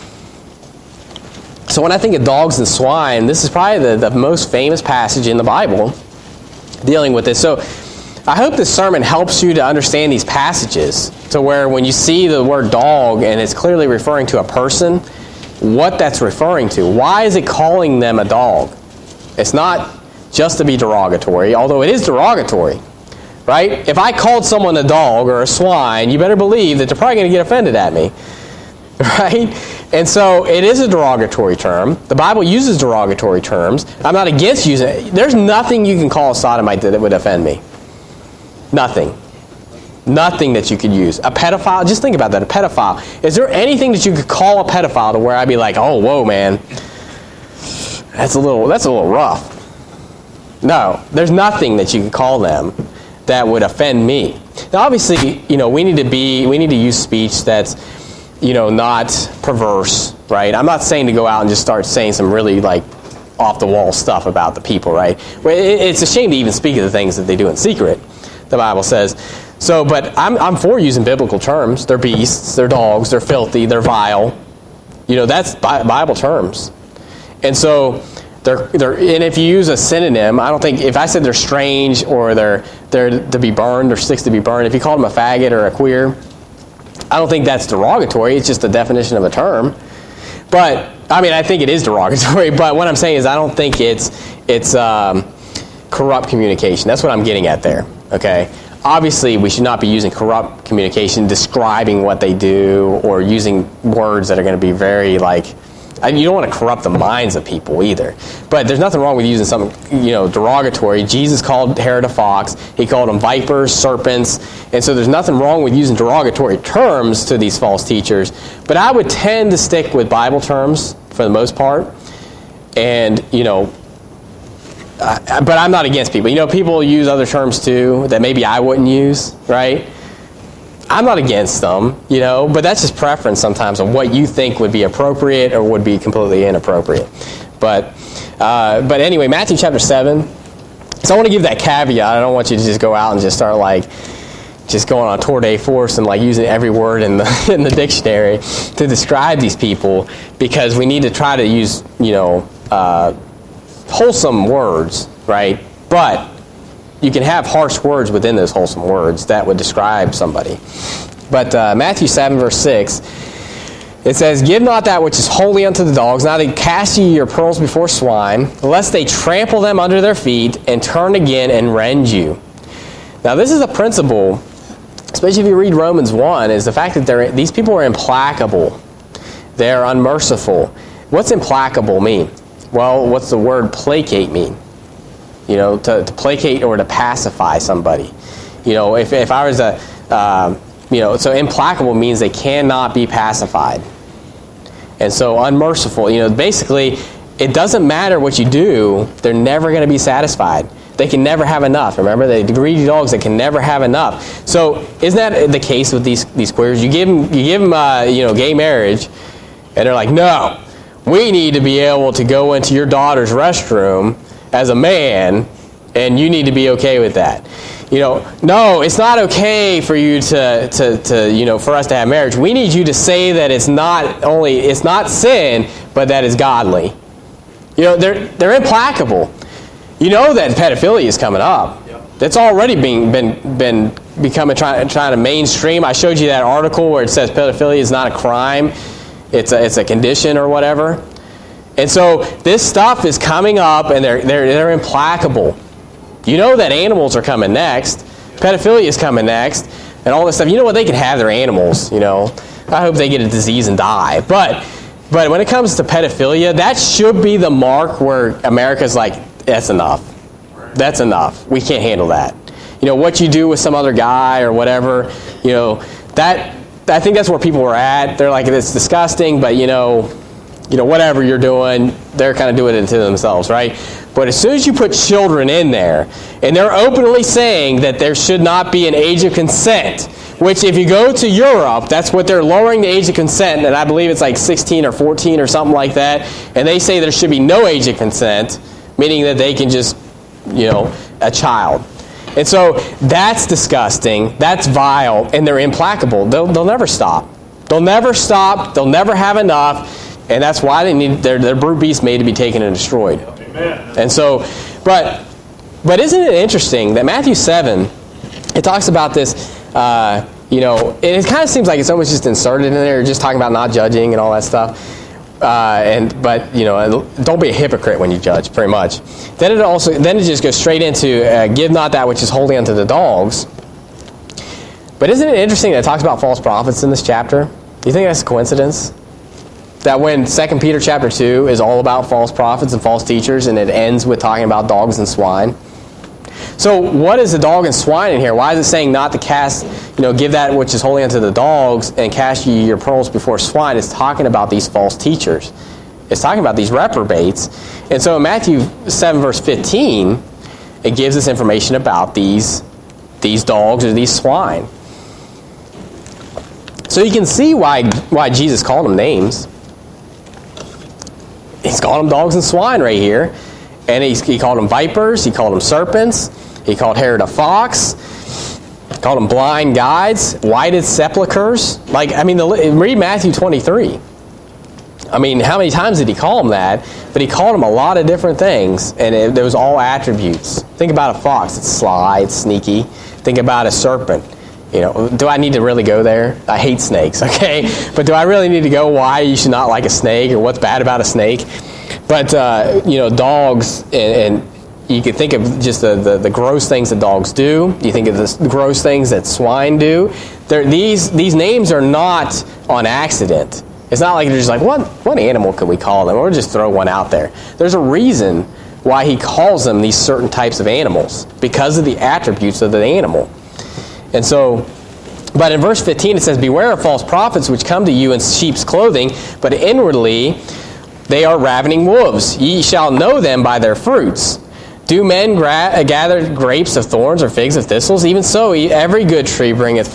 Speaker 1: So when I think of dogs and swine, this is probably the most famous passage in the Bible dealing with this. So I hope this sermon helps you to understand these passages to where when you see the word dog and it's clearly referring to a person, what that's referring to. Why is it calling them a dog? It's not just to be derogatory, although it is derogatory, right? If I called someone a dog or a swine, you better believe that they're probably going to get offended at me, right? And so it is a derogatory term. The Bible uses derogatory terms. I'm not against using it. There's nothing you can call a sodomite that would offend me. Nothing. Nothing that you could use. A pedophile, just think about that, a pedophile. Is there anything that you could call a pedophile to where I'd be like, oh, whoa, man, that's a little rough. No, there's nothing that you can call them that would offend me. Now, obviously, we need to use speech that's, not perverse, right? I'm not saying to go out and just start saying some really, off the wall stuff about the people, right? It's a shame to even speak of the things that they do in secret, the Bible says. So, but I'm for using biblical terms. They're beasts, they're dogs, they're filthy, they're vile. That's Bible terms. And so, and if you use a synonym, I don't think, if I said they're strange or they're to be burned or sticks to be burned, if you called them a faggot or a queer, I don't think that's derogatory. It's just a definition of a term. But, I mean, I think it is derogatory. But what I'm saying is I don't think it's corrupt communication. That's what I'm getting at there, okay? Obviously, we should not be using corrupt communication, describing what they do, or using words that are going to be very, like, you don't want to corrupt the minds of people either. But there's nothing wrong with using something, derogatory. Jesus called Herod a fox. He called them vipers, serpents. And so there's nothing wrong with using derogatory terms to these false teachers. But I would tend to stick with Bible terms for the most part. And, but I'm not against people. People use other terms too that maybe I wouldn't use, right? I'm not against them, but that's just preference sometimes on what you think would be appropriate or would be completely inappropriate. But anyway, Matthew chapter 7. So I want to give that caveat. I don't want you to just go out and just start just going on tour de force and using every word in the dictionary to describe these people, because we need to try to use wholesome words, right? But you can have harsh words within those wholesome words that would describe somebody. But Matthew 7, verse 6, it says, "Give not that which is holy unto the dogs, neither cast ye your pearls before swine, lest they trample them under their feet, and turn again and rend you." Now this is a principle, especially if you read Romans 1, is the fact that these people are implacable. They're unmerciful. What's implacable mean? Well, what's the word placate mean? To placate or to pacify somebody. If I was so implacable means they cannot be pacified. And so unmerciful, basically, it doesn't matter what you do, they're never going to be satisfied. They can never have enough. Remember, the greedy dogs, they can never have enough. So isn't that the case with these queers? You give them gay marriage, and they're like, no, we need to be able to go into your daughter's restroom as a man, and you need to be okay with that. No, it's not okay for you to for us to have marriage. We need you to say that it's not sin, but that it's godly. They're implacable. That pedophilia is coming up. That's already been becoming trying to mainstream. I showed you that article where it says pedophilia is not a crime; it's a condition or whatever. And so this stuff is coming up, and they're implacable. That animals are coming next. Pedophilia is coming next, and all this stuff. They can have their animals. I hope they get a disease and die. But when it comes to pedophilia, that should be the mark where America's like, that's enough. That's enough. We can't handle that. What you do with some other guy or whatever. That I think that's where people are at. They're like, it's disgusting, but whatever you're doing, they're kind of doing it to themselves, right? But as soon as you put children in there, and they're openly saying that there should not be an age of consent, which if you go to Europe, that's what they're lowering the age of consent, and I believe it's like 16 or 14 or something like that, and they say there should be no age of consent, meaning that they can just, a child. And so that's disgusting, that's vile, and they're implacable. They'll never stop. They'll never stop, they'll never have enough. And that's why they need their brute beast made to be taken and destroyed. Amen. And so, but isn't it interesting that Matthew 7, it talks about this, and it kind of seems like it's almost just inserted in there, just talking about not judging and all that stuff. But don't be a hypocrite when you judge, pretty much. Then it just goes straight into give not that which is holy unto the dogs. But isn't it interesting that it talks about false prophets in this chapter? Do you think that's a coincidence? That when 2 Peter chapter 2 is all about false prophets and false teachers, and it ends with talking about dogs and swine. So what is the dog and swine in here? Why is it saying not to cast, give that which is holy unto the dogs and cast ye your pearls before swine? It's talking about these false teachers. It's talking about these reprobates. And so in Matthew 7 verse 15, it gives us information about these dogs or these swine. So you can see why Jesus called them names. He's called them dogs and swine right here. And he called them vipers. He called them serpents. He called Herod a fox. He called them blind guides. Whited sepulchres. Read Matthew 23. How many times did he call them that? But he called them a lot of different things. And there was all attributes. Think about a fox. It's sly. It's sneaky. Think about a serpent. do I need to really go there? I hate snakes, okay? But do I really need to go why you should not like a snake or what's bad about a snake? But, dogs, and you can think of just the gross things that dogs do. You think of the gross things that swine do. These names are not on accident. It's not like they're just like, what animal can we call them? Or just throw one out there. There's a reason why he calls them these certain types of animals, because of the attributes of the animal. And so, but in verse 15 it says, "Beware of false prophets which come to you in sheep's clothing, but inwardly they are ravening wolves. Ye shall know them by their fruits. Do men gather grapes of thorns or figs of thistles? Even so, every good tree bringeth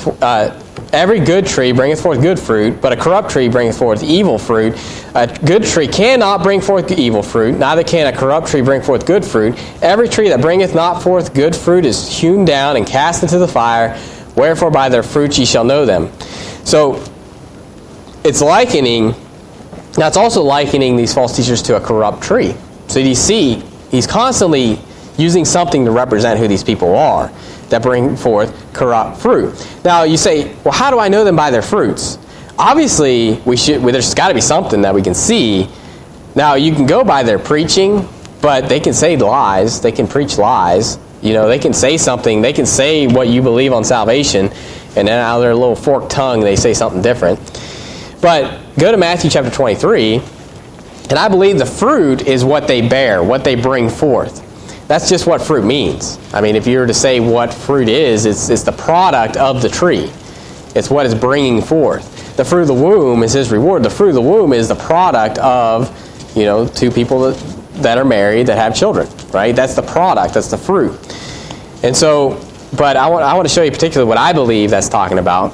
Speaker 1: forth good fruit, but a corrupt tree bringeth forth evil fruit. A good tree cannot bring forth evil fruit, neither can a corrupt tree bring forth good fruit. Every tree that bringeth not forth good fruit is hewn down and cast into the fire. Wherefore by their fruits ye shall know them." So it's also likening these false teachers to a corrupt tree. So you see, he's constantly using something to represent who these people are that bring forth corrupt fruit. Now you say, well, how do I know them by their fruits? Obviously, there's got to be something that we can see. Now you can go by their preaching, but they can say lies. They can preach lies. They can say something. They can say what you believe on salvation, and then out of their little forked tongue, they say something different. But go to Matthew chapter 23, and I believe the fruit is what they bear, what they bring forth. That's just what fruit means. I mean, if you were to say what fruit is, it's the product of the tree. It's what it's bringing forth. The fruit of the womb is his reward. The fruit of the womb is the product of, two people that are married that have children, right? That's the product. That's the fruit. And so, but I want to show you particularly what I believe that's talking about.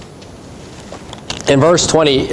Speaker 1: In verse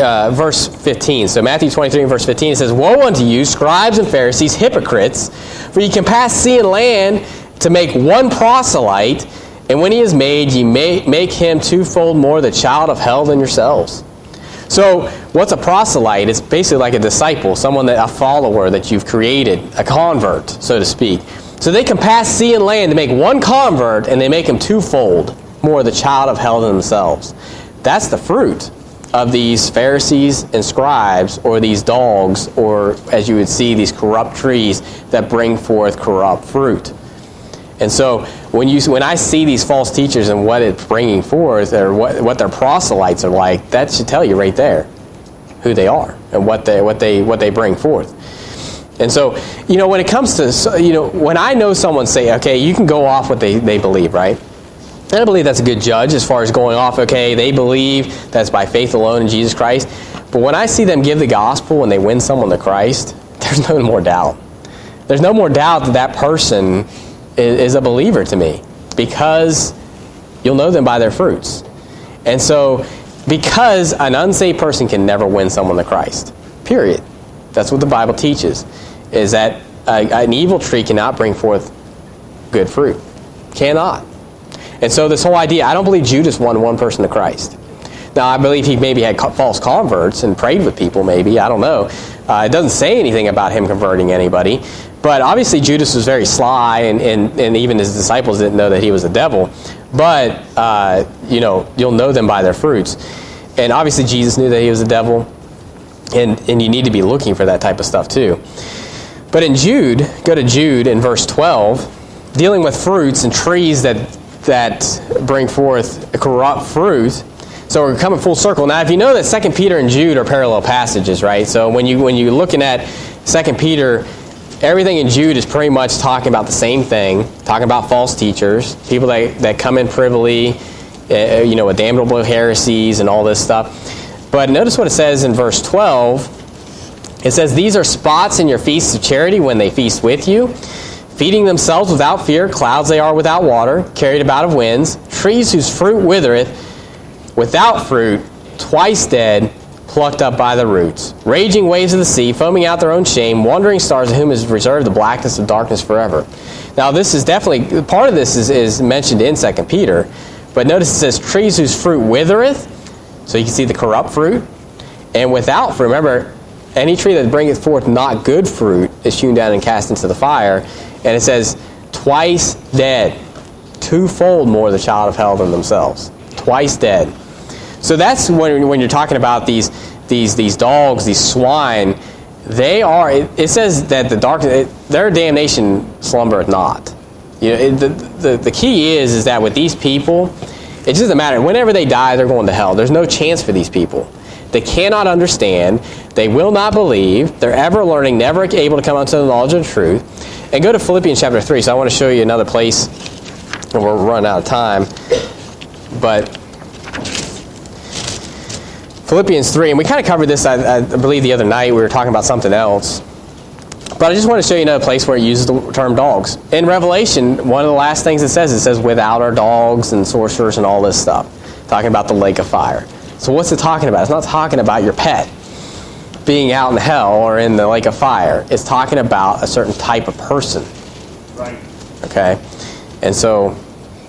Speaker 1: 15, so Matthew 23 and verse 15, it says, "Woe unto you, scribes and Pharisees, hypocrites, for ye can pass sea and land to make one proselyte, and when he is made, ye make him twofold more the child of hell than yourselves." So, what's a proselyte? It's basically like a disciple, a follower that you've created, a convert, so to speak. So they can pass sea and land to make one convert, and they make him twofold more the child of hell than themselves. That's the fruit of these Pharisees and scribes, or these dogs, or as you would see, these corrupt trees that bring forth corrupt fruit. And so when I see these false teachers and what it's bringing forth, or what their proselytes are like, that should tell you right there who they are and what they bring forth. And so, when it comes to, when I know someone say, okay, you can go off what they believe, right? And I believe that's a good judge as far as going off, okay, they believe that's by faith alone in Jesus Christ. But when I see them give the gospel and they win someone to Christ, there's no more doubt. There's no more doubt that person is a believer to me, because you'll know them by their fruits. And so, because an unsaved person can never win someone to Christ, period. That's what the Bible teaches, is that an evil tree cannot bring forth good fruit. Cannot. And so this whole idea, I don't believe Judas won one person to Christ. Now, I believe he maybe had false converts and prayed with people, maybe. I don't know. It doesn't say anything about him converting anybody. But obviously Judas was very sly, and even his disciples didn't know that he was a devil. But, you'll know them by their fruits. And obviously Jesus knew that he was a devil. And you need to be looking for that type of stuff too. But in Jude, go to Jude in verse 12, dealing with fruits and trees that bring forth a corrupt fruit. So we're coming full circle. Now, if you know that 2 Peter and Jude are parallel passages, right? So when you're looking at 2 Peter, everything in Jude is pretty much talking about the same thing, talking about false teachers, people that come in privily, with damnable heresies and all this stuff. But notice what it says in verse 12. It says, "These are spots in your feasts of charity when they feast with you, feeding themselves without fear, clouds they are without water, carried about of winds, trees whose fruit withereth, without fruit, twice dead, plucked up by the roots, raging waves of the sea, foaming out their own shame, wandering stars to whom is reserved the blackness of darkness forever." Now this is definitely, part of this is mentioned in 2 Peter, but notice it says, trees whose fruit withereth, so you can see the corrupt fruit, and without fruit. Remember, any tree that bringeth forth not good fruit is hewn down and cast into the fire. And it says, twice dead, twofold more the child of hell than themselves. twice dead. So that's when you're talking about these dogs, these swine. They are. It says that the darkness, their damnation slumbereth not. You know, the key is that with these people, it doesn't matter. Whenever they die, they're going to hell. There's no chance for these people. They cannot understand. They will not believe. They're ever learning, never able to come unto the knowledge of the truth. And go to Philippians chapter 3. So I want to show you another place. And we're running out of time. But Philippians 3, and we kind of covered this, I believe, the other night. We were talking about something else. But I just want to show you another place where it uses the term dogs. In Revelation, one of the last things it says without our dogs and sorcerers and all this stuff. Talking about the lake of fire. So what's it talking about? It's not talking about your pet being out in hell or in the lake of fire. It's talking about a certain type of person.
Speaker 2: Right.
Speaker 1: Okay? And so,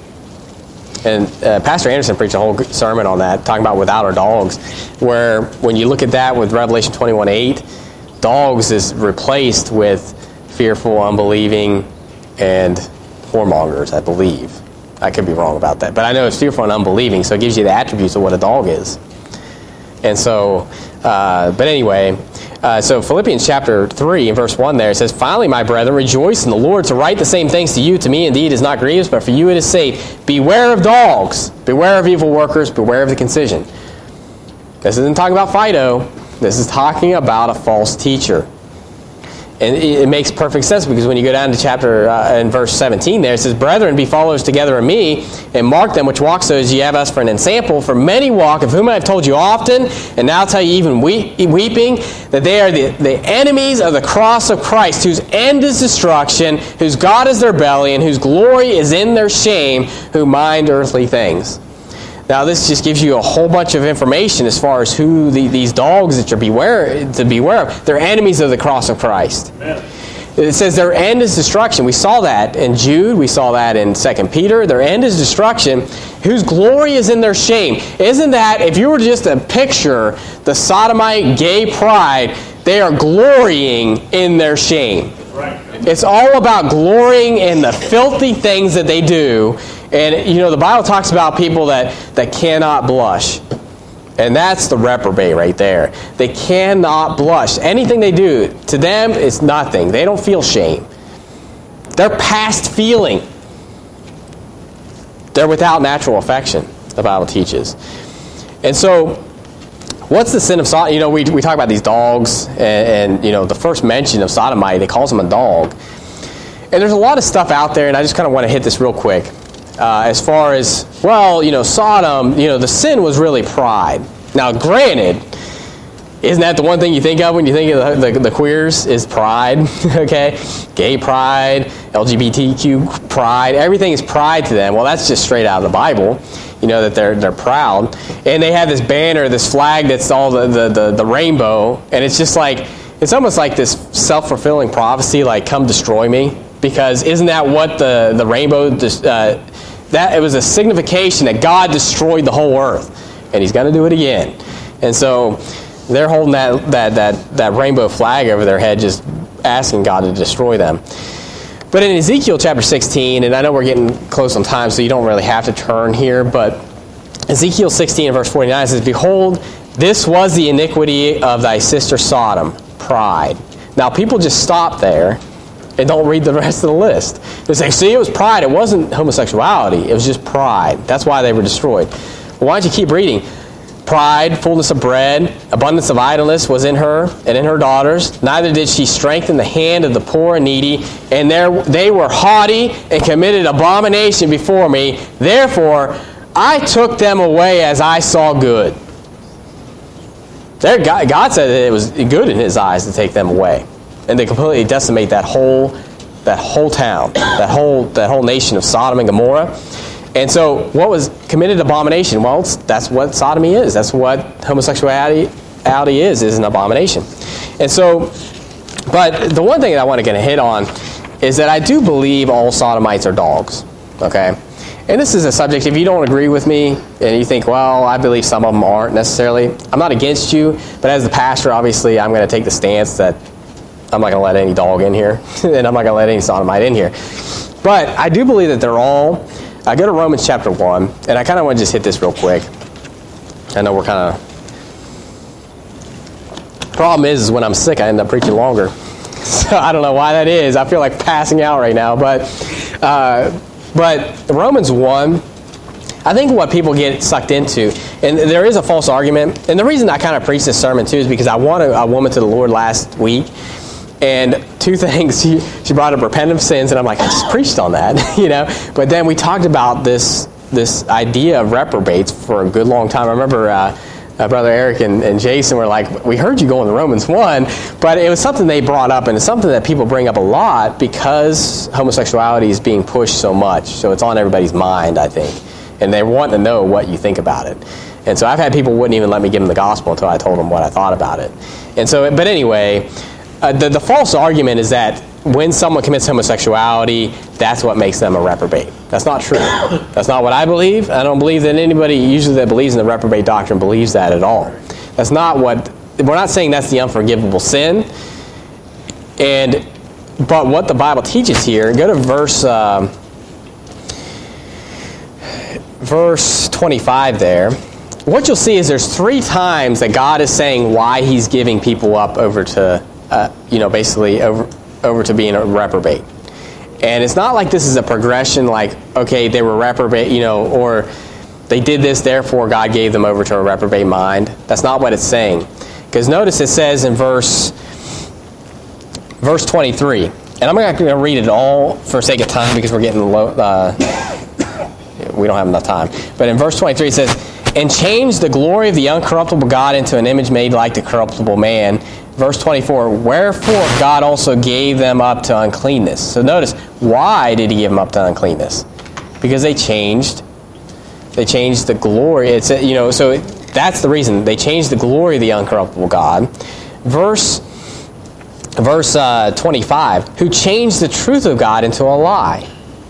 Speaker 1: Pastor Anderson preached a whole sermon on that, talking about without our dogs, where when you look at that with Revelation 21:8, dogs is replaced with fearful, unbelieving, and whoremongers, I believe. I could be wrong about that. But I know it's fearful and unbelieving, so it gives you the attributes of what a dog is. And so, but anyway, so Philippians chapter 3 and verse 1 there, it says, "Finally, my brethren, rejoice in the Lord. To write the same things to you, to me indeed is not grievous, but for you it is safe. Beware of dogs. Beware of evil workers. Beware of the concision." This isn't talking about Fido. This is talking about a false teacher. And it makes perfect sense, because when you go down to chapter, in verse 17 there, it says, "Brethren, be followers together of me, and mark them which walk so as ye have us for an ensample. For many walk, of whom I have told you often, and now tell you even weeping, that they are the enemies of the cross of Christ, whose end is destruction, whose God is their belly, and whose glory is in their shame, who mind earthly things." Now, this just gives you a whole bunch of information as far as who these dogs that you're to beware of. They're enemies of the cross of Christ.
Speaker 2: Amen.
Speaker 1: It says their end is destruction. We saw that in Jude. We saw that in 2 Peter. Their end is destruction, whose glory is in their shame. Isn't that, if you were just to picture the sodomite gay pride, they are glorying in their shame.
Speaker 2: Right.
Speaker 1: It's all about glorying in the filthy things that they do. And, you know, the Bible talks about people that cannot blush. And that's the reprobate right there. They cannot blush. Anything they do, to them, it's nothing. They don't feel shame. They're past feeling. They're without natural affection, the Bible teaches. And so, what's the sin of Sodom? You know, we talk about these dogs, and you know, the first mention of sodomite, they calls them a dog. And there's a lot of stuff out there, and I just kind of want to hit this real quick. As far as, well, you know, Sodom, you know, the sin was really pride. Now, granted, isn't that the one thing you think of when you think of the queers, is pride? Okay? Gay pride, LGBTQ pride, everything is pride to them. Well, that's just straight out of the Bible. You know, that they're proud. And they have this banner, this flag that's all the rainbow, and it's just like, it's almost like this self-fulfilling prophecy, like, come destroy me. Because isn't that what the rainbow, that it was a signification that God destroyed the whole earth, and He's going to do it again. And so they're holding that rainbow flag over their head, just asking God to destroy them. But in Ezekiel chapter 16, and I know we're getting close on time, so you don't really have to turn here, but Ezekiel 16 and verse 49 says, "Behold, this was the iniquity of thy sister Sodom, pride." Now, people just stop there and don't read the rest of the list. They say, see, it was pride. It wasn't homosexuality. It was just pride. That's why they were destroyed. Well, why don't you keep reading? Pride, fullness of bread, abundance of idleness was in her and in her daughters. Neither did she strengthen the hand of the poor and needy. And they were haughty and committed abomination before me. Therefore, I took them away as I saw good. God said that it was good in His eyes to take them away. And they completely decimate that whole town, that whole nation of Sodom and Gomorrah. And so, what was committed abomination? Well, that's what sodomy is. That's what homosexuality is an abomination. And so, but the one thing that I want to get a hit on is that I do believe all sodomites are dogs. Okay? And this is a subject, if you don't agree with me, and you think, well, I believe some of them aren't necessarily, I'm not against you, but as the pastor, obviously, I'm going to take the stance that I'm not going to let any dog in here, and I'm not going to let any sodomite in here. But I do believe that they're all I go to Romans chapter 1, and I kind of want to just hit this real quick. I know we're kind of... Problem is when I'm sick, I end up preaching longer. So I don't know why that is. I feel like passing out right now. But Romans 1, I think what people get sucked into, and there is a false argument, and the reason I kind of preached this sermon too is because I won a woman to the Lord last week, and two things, she brought up repentant of sins, and I'm like, I just preached on that, you know. But then we talked about this idea of reprobates for a good long time. I remember Brother Eric and Jason were like, we heard you go into Romans 1, but it was something they brought up, and it's something that people bring up a lot because homosexuality is being pushed so much. So it's on everybody's mind, I think. And they want to know what you think about it. And so I've had people wouldn't even let me give them the gospel until I told them what I thought about it. And so, but anyway, the false argument is that when someone commits homosexuality, that's what makes them a reprobate. That's not true. That's not what I believe. I don't believe that anybody usually that believes in the reprobate doctrine believes that at all. That's not what... We're not saying that's the unforgivable sin. But what the Bible teaches here, go to verse 25 there. What you'll see is there's 3 times that God is saying why He's giving people up over to, basically over to being a reprobate. And it's not like this is a progression like, okay, they were reprobate, or they did this, therefore God gave them over to a reprobate mind. That's not what it's saying. Because notice it says in verse 23, and I'm not going to read it all for sake of time because we're getting low, we don't have enough time. But in verse 23 it says, and change the glory of the uncorruptible God into an image made like the corruptible man. Verse 24, wherefore God also gave them up to uncleanness. So notice, why did He give them up to uncleanness? Because they changed the glory. So that's the reason. They changed the glory of the uncorruptible God. Verse 25, who changed the truth of God into a lie.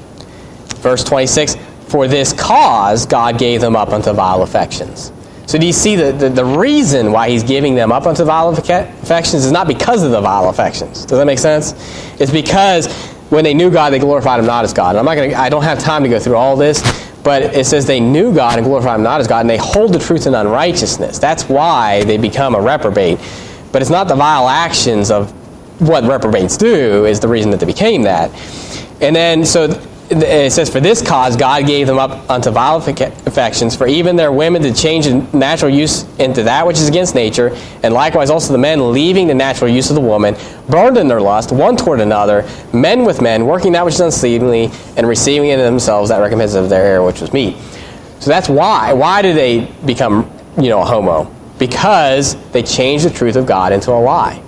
Speaker 1: Verse 26, for this cause God gave them up unto vile affections. So do you see the reason why He's giving them up unto vile affections is not because of the vile affections. Does that make sense? It's because when they knew God, they glorified Him not as God. And I don't have time to go through all this, but it says they knew God and glorified Him not as God, and they hold the truth in unrighteousness. That's why they become a reprobate. But it's not the vile actions of what reprobates do is the reason that they became that. And then, so it says, for this cause God gave them up unto vile affections, for even their women to change the natural use into that which is against nature, and likewise also the men, leaving the natural use of the woman, burned in their lust, one toward another, men with men, working that which is unseemly, and receiving in themselves that recompense of their error which was meet. So that's why. Why did they become, a homo? Because they changed the truth of God into a lie.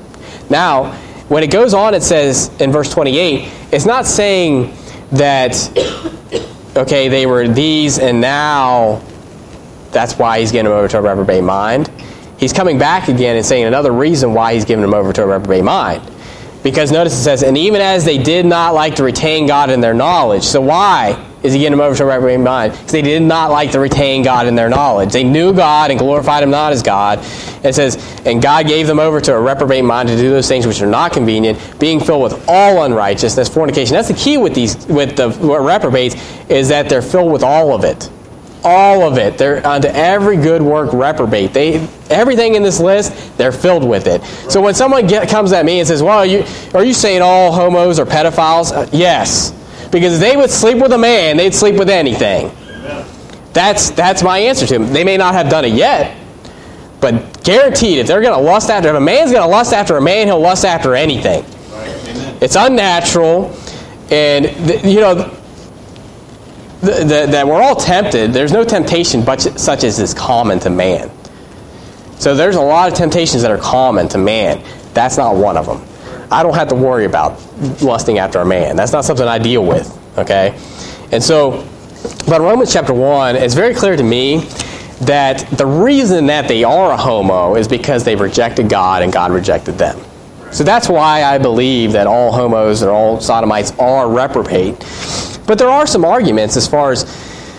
Speaker 1: Now, when it goes on, it says in verse 28, it's not saying that, okay, they were these and now that's why He's getting them over to a reprobate mind. He's coming back again and saying another reason why He's giving them over to a reprobate mind. Because notice it says, and even as they did not like to retain God in their knowledge. So why is He getting them over to a reprobate mind? Because they did not like to retain God in their knowledge. They knew God and glorified Him not as God. It says, and God gave them over to a reprobate mind to do those things which are not convenient, being filled with all unrighteousness, fornication. That's the key with the reprobates, is that they're filled with all of it. All of it. They're unto every good work reprobate. Everything in this list, they're filled with it. So when someone comes at me and says, well, are you saying all homos are pedophiles? Yes. Because if they would sleep with a man, they'd sleep with anything. That's my answer to them. They may not have done it yet, but guaranteed, if they're going to lust after, if a man's going to lust after a man, he'll lust after anything. It's unnatural, and that we're all tempted. There's no temptation such as is common to man. So there's a lot of temptations that are common to man. That's not one of them. I don't have to worry about lusting after a man. That's not something I deal with, okay? And so, but Romans chapter 1, it's very clear to me that the reason that they are a homo is because they've rejected God and God rejected them. So that's why I believe that all homos or all sodomites are reprobate. But there are some arguments as far as,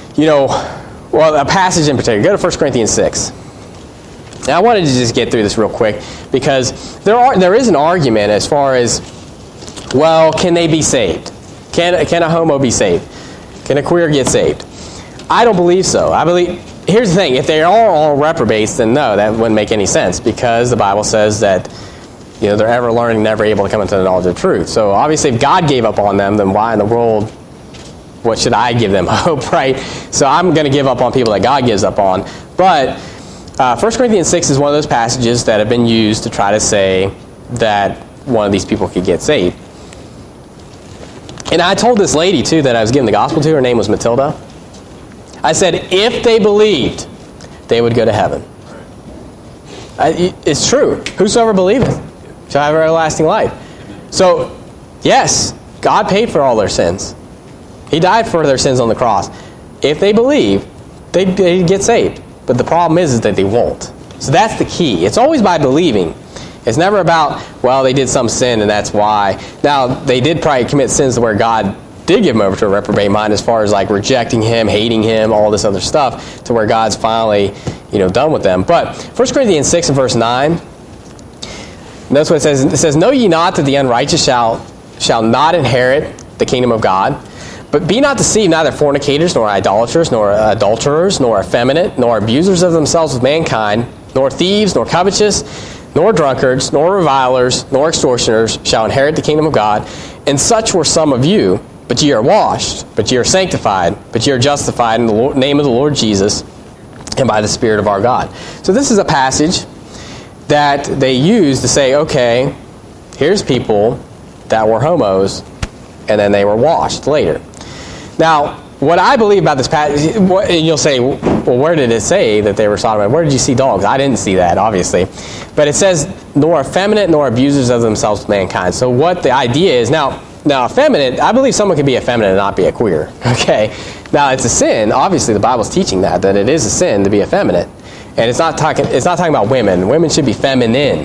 Speaker 1: a passage in particular. Go to 1 Corinthians 6. Now, I wanted to just get through this real quick because there is an argument as far as, well, can they be saved? Can a homo be saved? Can a queer get saved? I don't believe so. Here's the thing. If they are all reprobates, then no, that wouldn't make any sense, because the Bible says that they're ever learning, never able to come into the knowledge of truth. So obviously if God gave up on them, then why in the world, what should I give them hope, right? So I'm going to give up on people that God gives up on. But 1 Corinthians 6 is one of those passages that have been used to try to say that one of these people could get saved. And I told this lady, too, that I was giving the gospel to. Her name was Matilda. I said, if they believed, they would go to heaven. It's true. Whosoever believeth shall have everlasting life. So, yes, God paid for all their sins. He died for their sins on the cross. If they believe, they get saved. But the problem is that they won't. So that's the key. It's always by believing. It's never about, well, they did some sin and that's why. Now, they did probably commit sins to where God did give them over to a reprobate mind, as far as like rejecting him, hating him, all this other stuff, to where God's finally, done with them. But 1 Corinthians 6 and verse 9, notice what it says. It says, know ye not that the unrighteous shall not inherit the kingdom of God? But be not deceived, neither fornicators, nor idolaters, nor adulterers, nor effeminate, nor abusers of themselves with mankind, nor thieves, nor covetous, nor drunkards, nor revilers, nor extortioners shall inherit the kingdom of God. And such were some of you. But ye are washed, but ye are sanctified, but ye are justified in the name of the Lord Jesus and by the Spirit of our God. So this is a passage that they use to say, okay, here's people that were homos, and then they were washed later. Now, what I believe about this passage, and you'll say, well, where did it say that they were sodomized? Where did you see dogs? I didn't see that, obviously. But it says, nor effeminate, nor abusers of themselves with mankind. So what the idea is, now effeminate, I believe someone can be effeminate and not be a queer. Okay? Now, it's a sin. Obviously, the Bible's teaching that it is a sin to be effeminate. And it's not talking about women. Women should be feminine.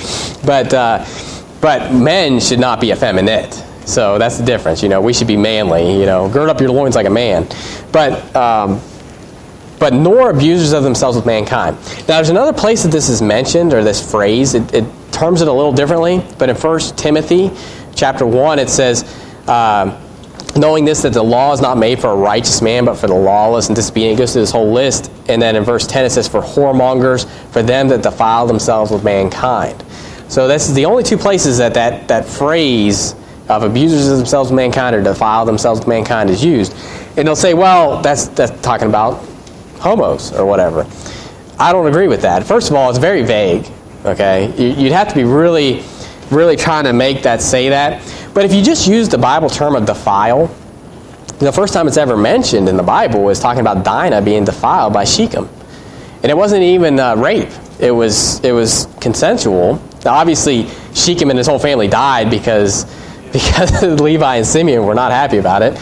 Speaker 1: But men should not be effeminate. So that's the difference. We should be manly. Gird up your loins like a man. But nor abusers of themselves with mankind. Now, there's another place that this is mentioned, or this phrase. It terms it a little differently. But in 1 Timothy chapter 1, it says, knowing this, that the law is not made for a righteous man, but for the lawless and disobedient. It goes through this whole list. And then in verse 10, it says, for whoremongers, for them that defile themselves with mankind. So this is the only two places that phrase of abusers of themselves with mankind or defile themselves with mankind is used. And they'll say, well, that's talking about homos or whatever. I don't agree with that. First of all, it's very vague. Okay? You'd have to be really, really trying to make that say that. But if you just use the Bible term of defile, the first time it's ever mentioned in the Bible was talking about Dinah being defiled by Shechem. And it wasn't even rape. It was consensual. Now, obviously, Shechem and his whole family died because Levi and Simeon were not happy about it.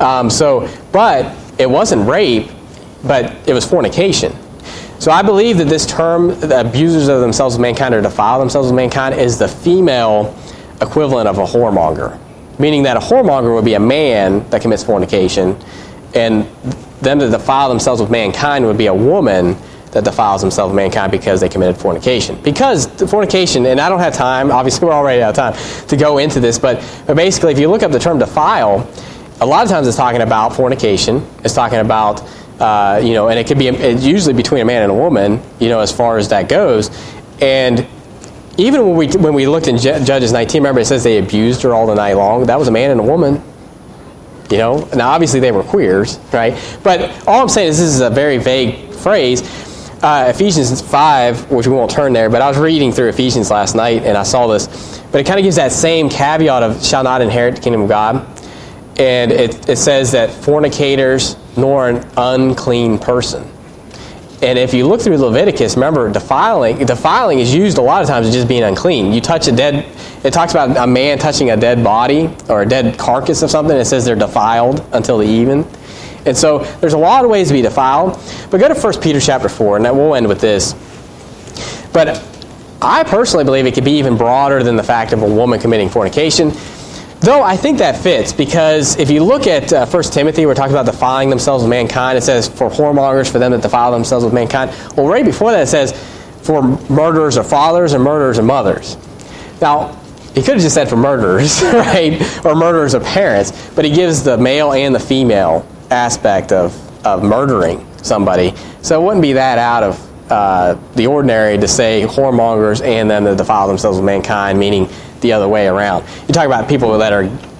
Speaker 1: But it wasn't rape, but it was fornication. So I believe that this term, the abusers of themselves with mankind or defile themselves with mankind, is the female equivalent of a whoremonger. Meaning that a whoremonger would be a man that commits fornication, and them that defile themselves with mankind would be a woman that defiles themselves with mankind because they committed fornication. Because the fornication, and I don't have time, obviously we're already out of time to go into this, but basically if you look up the term defile, a lot of times it's talking about fornication. It's talking about, and it could be it's usually between a man and a woman, as far as that goes. And even when we looked in Judges 19, remember it says they abused her all the night long. That was a man and a woman. Now obviously they were queers, right? But all I'm saying is this is a very vague phrase. Ephesians 5, which we won't turn there, but I was reading through Ephesians last night and I saw this. But it kind of gives that same caveat of shall not inherit the kingdom of God. And it says that fornicators nor an unclean person. And if you look through Leviticus, remember defiling is used a lot of times as just being unclean. You touch it talks about a man touching a dead body or a dead carcass of something. It says they're defiled until the even. And so there's a lot of ways to be defiled. But go to 1 Peter chapter 4, and we'll end with this. But I personally believe it could be even broader than the fact of a woman committing fornication. Though I think that fits, because if you look at 1 Timothy, we're talking about defiling themselves with mankind. It says, for whoremongers, for them that defile themselves with mankind. Well, right before that it says, for murderers of fathers and murderers of mothers. Now, he could have just said for murderers, right? Or murderers of parents. But he gives the male and the female aspect of murdering somebody. So it wouldn't be that out of the ordinary to say whoremongers and then to defile themselves with mankind, meaning the other way around. You talk about people that are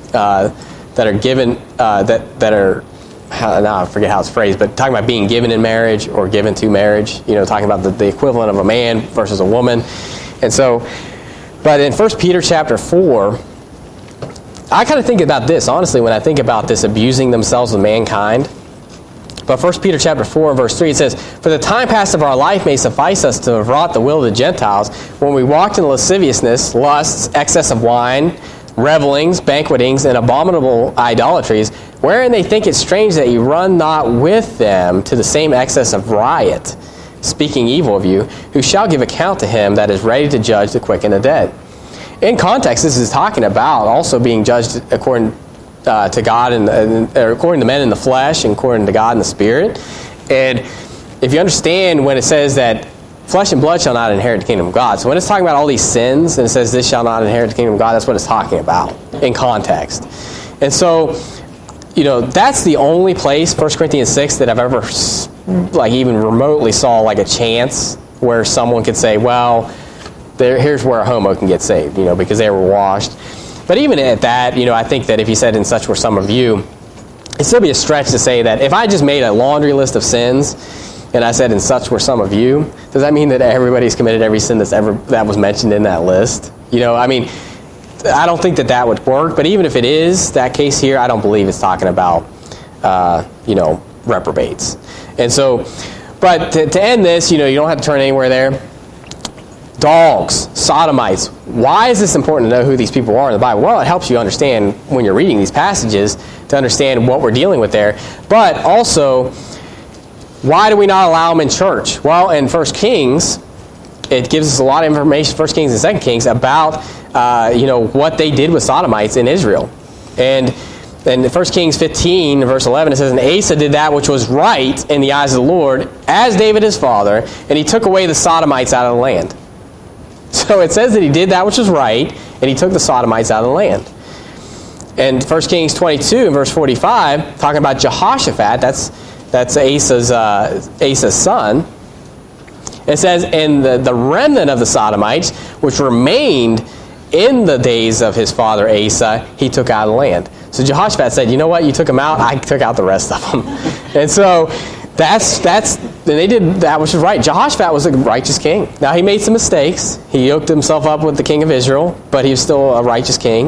Speaker 1: given that are, now I forget how it's phrased, but talking about being given in marriage or given to marriage, talking about the equivalent of a man versus a woman. And so, but in 1 Peter chapter 4, I kind of think about this, honestly, when I think about this abusing themselves with mankind. But 1 Peter chapter 4 and verse 3, it says, "For the time past of our life may suffice us to have wrought the will of the Gentiles, when we walked in lasciviousness, lusts, excess of wine, revelings, banquetings, and abominable idolatries, wherein they think it strange that you run not with them to the same excess of riot, speaking evil of you, who shall give account to him that is ready to judge the quick and the dead." In context, this is talking about also being judged according to God and according to men in the flesh and according to God in the spirit. And if you understand when it says that flesh and blood shall not inherit the kingdom of God, so when it's talking about all these sins and it says this shall not inherit the kingdom of God, that's what it's talking about in context. And so, that's the only place, 1 Corinthians 6, that I've ever even remotely saw like a chance where someone could say, well, here's where a homo can get saved, because they were washed. But even at that, I think that if he said, "And such were some of you," it'd still be a stretch to say that if I just made a laundry list of sins and I said, "And such were some of you," does that mean that everybody's committed every sin that was mentioned in that list? I don't think that would work. But even if it is that case here, I don't believe it's talking about, reprobates. And so, but to end this, you don't have to turn anywhere there. Dogs, sodomites. Why is this important to know who these people are in the Bible? Well, it helps you understand when you're reading these passages to understand what we're dealing with there. But also, why do we not allow them in church? Well, in 1 Kings, it gives us a lot of information, 1 Kings and 2 Kings, about what they did with sodomites in Israel. And in 1 Kings 15, verse 11, it says, "And Asa did that which was right in the eyes of the Lord, as David his father, and he took away the sodomites out of the land." So it says that he did that which was right, and he took the sodomites out of the land. And 1 Kings 22 and verse 45, talking about Jehoshaphat, that's Asa's son. It says, "And the remnant of the sodomites, which remained in the days of his father Asa, he took out of the land." So Jehoshaphat said, "You know what? You took them out. I took out the rest of them." And so they did that which was right. Jehoshaphat was a righteous king. Now, he made some mistakes. He yoked himself up with the king of Israel, but he was still a righteous king.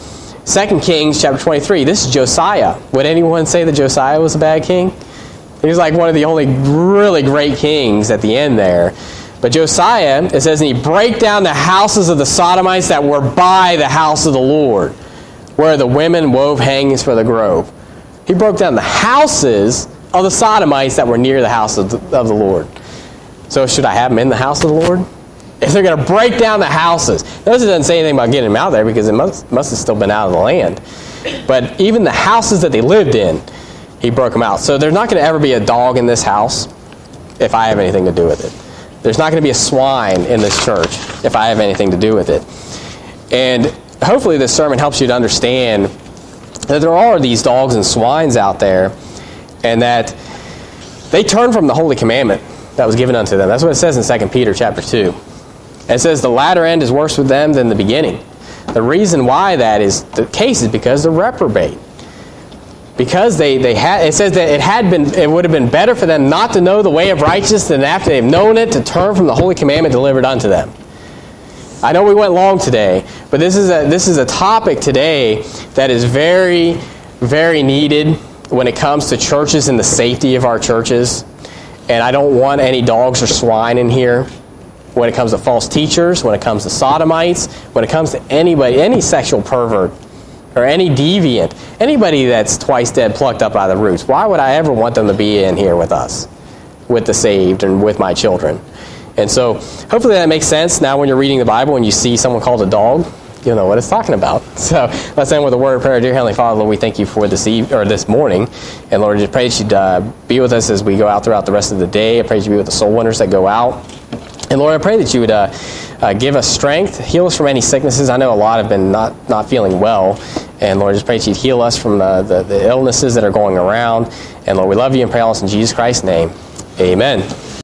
Speaker 1: 2 Kings chapter 23, this is Josiah. Would anyone say that Josiah was a bad king? He was like one of the only really great kings at the end there. But Josiah, it says, "And he brake down the houses of the sodomites that were by the house of the Lord, where the women wove hangings for the grove." He broke down the houses of the sodomites that were near the house of the Lord. So should I have them in the house of the Lord? If they're going to break down the houses. Notice it doesn't say anything about getting them out there because it must have still been out of the land. But even the houses that they lived in, he broke them out. So there's not going to ever be a dog in this house if I have anything to do with it. There's not going to be a swine in this church if I have anything to do with it. And hopefully this sermon helps you to understand that there are these dogs and swines out there, and that they turn from the holy commandment that was given unto them. That's what it says in 2 Peter chapter 2. It says the latter end is worse with them than the beginning. The reason why that is the case is because they're reprobate. Because it says that it would have been better for them not to know the way of righteousness than after they've known it to turn from the holy commandment delivered unto them. I know we went long today, but this is a topic today that is very, very needed when it comes to churches and the safety of our churches. And I don't want any dogs or swine in here when it comes to false teachers, when it comes to sodomites, when it comes to anybody, any sexual pervert or any deviant, anybody that's twice dead plucked up by the roots. Why would I ever want them to be in here with us, with the saved and with my children? And so hopefully that makes sense. Now when you're reading the Bible and you see someone called a dog, you'll know what it's talking about. So let's end with a word of prayer. Dear Heavenly Father, Lord, we thank you for this morning. And Lord, I just pray that you'd be with us as we go out throughout the rest of the day. I pray that you'd be with the soul winners that go out. And Lord, I pray that you would give us strength, heal us from any sicknesses. I know a lot have been not feeling well. And Lord, just pray that you'd heal us from the illnesses that are going around. And Lord, we love you and pray all this in Jesus Christ's name. Amen.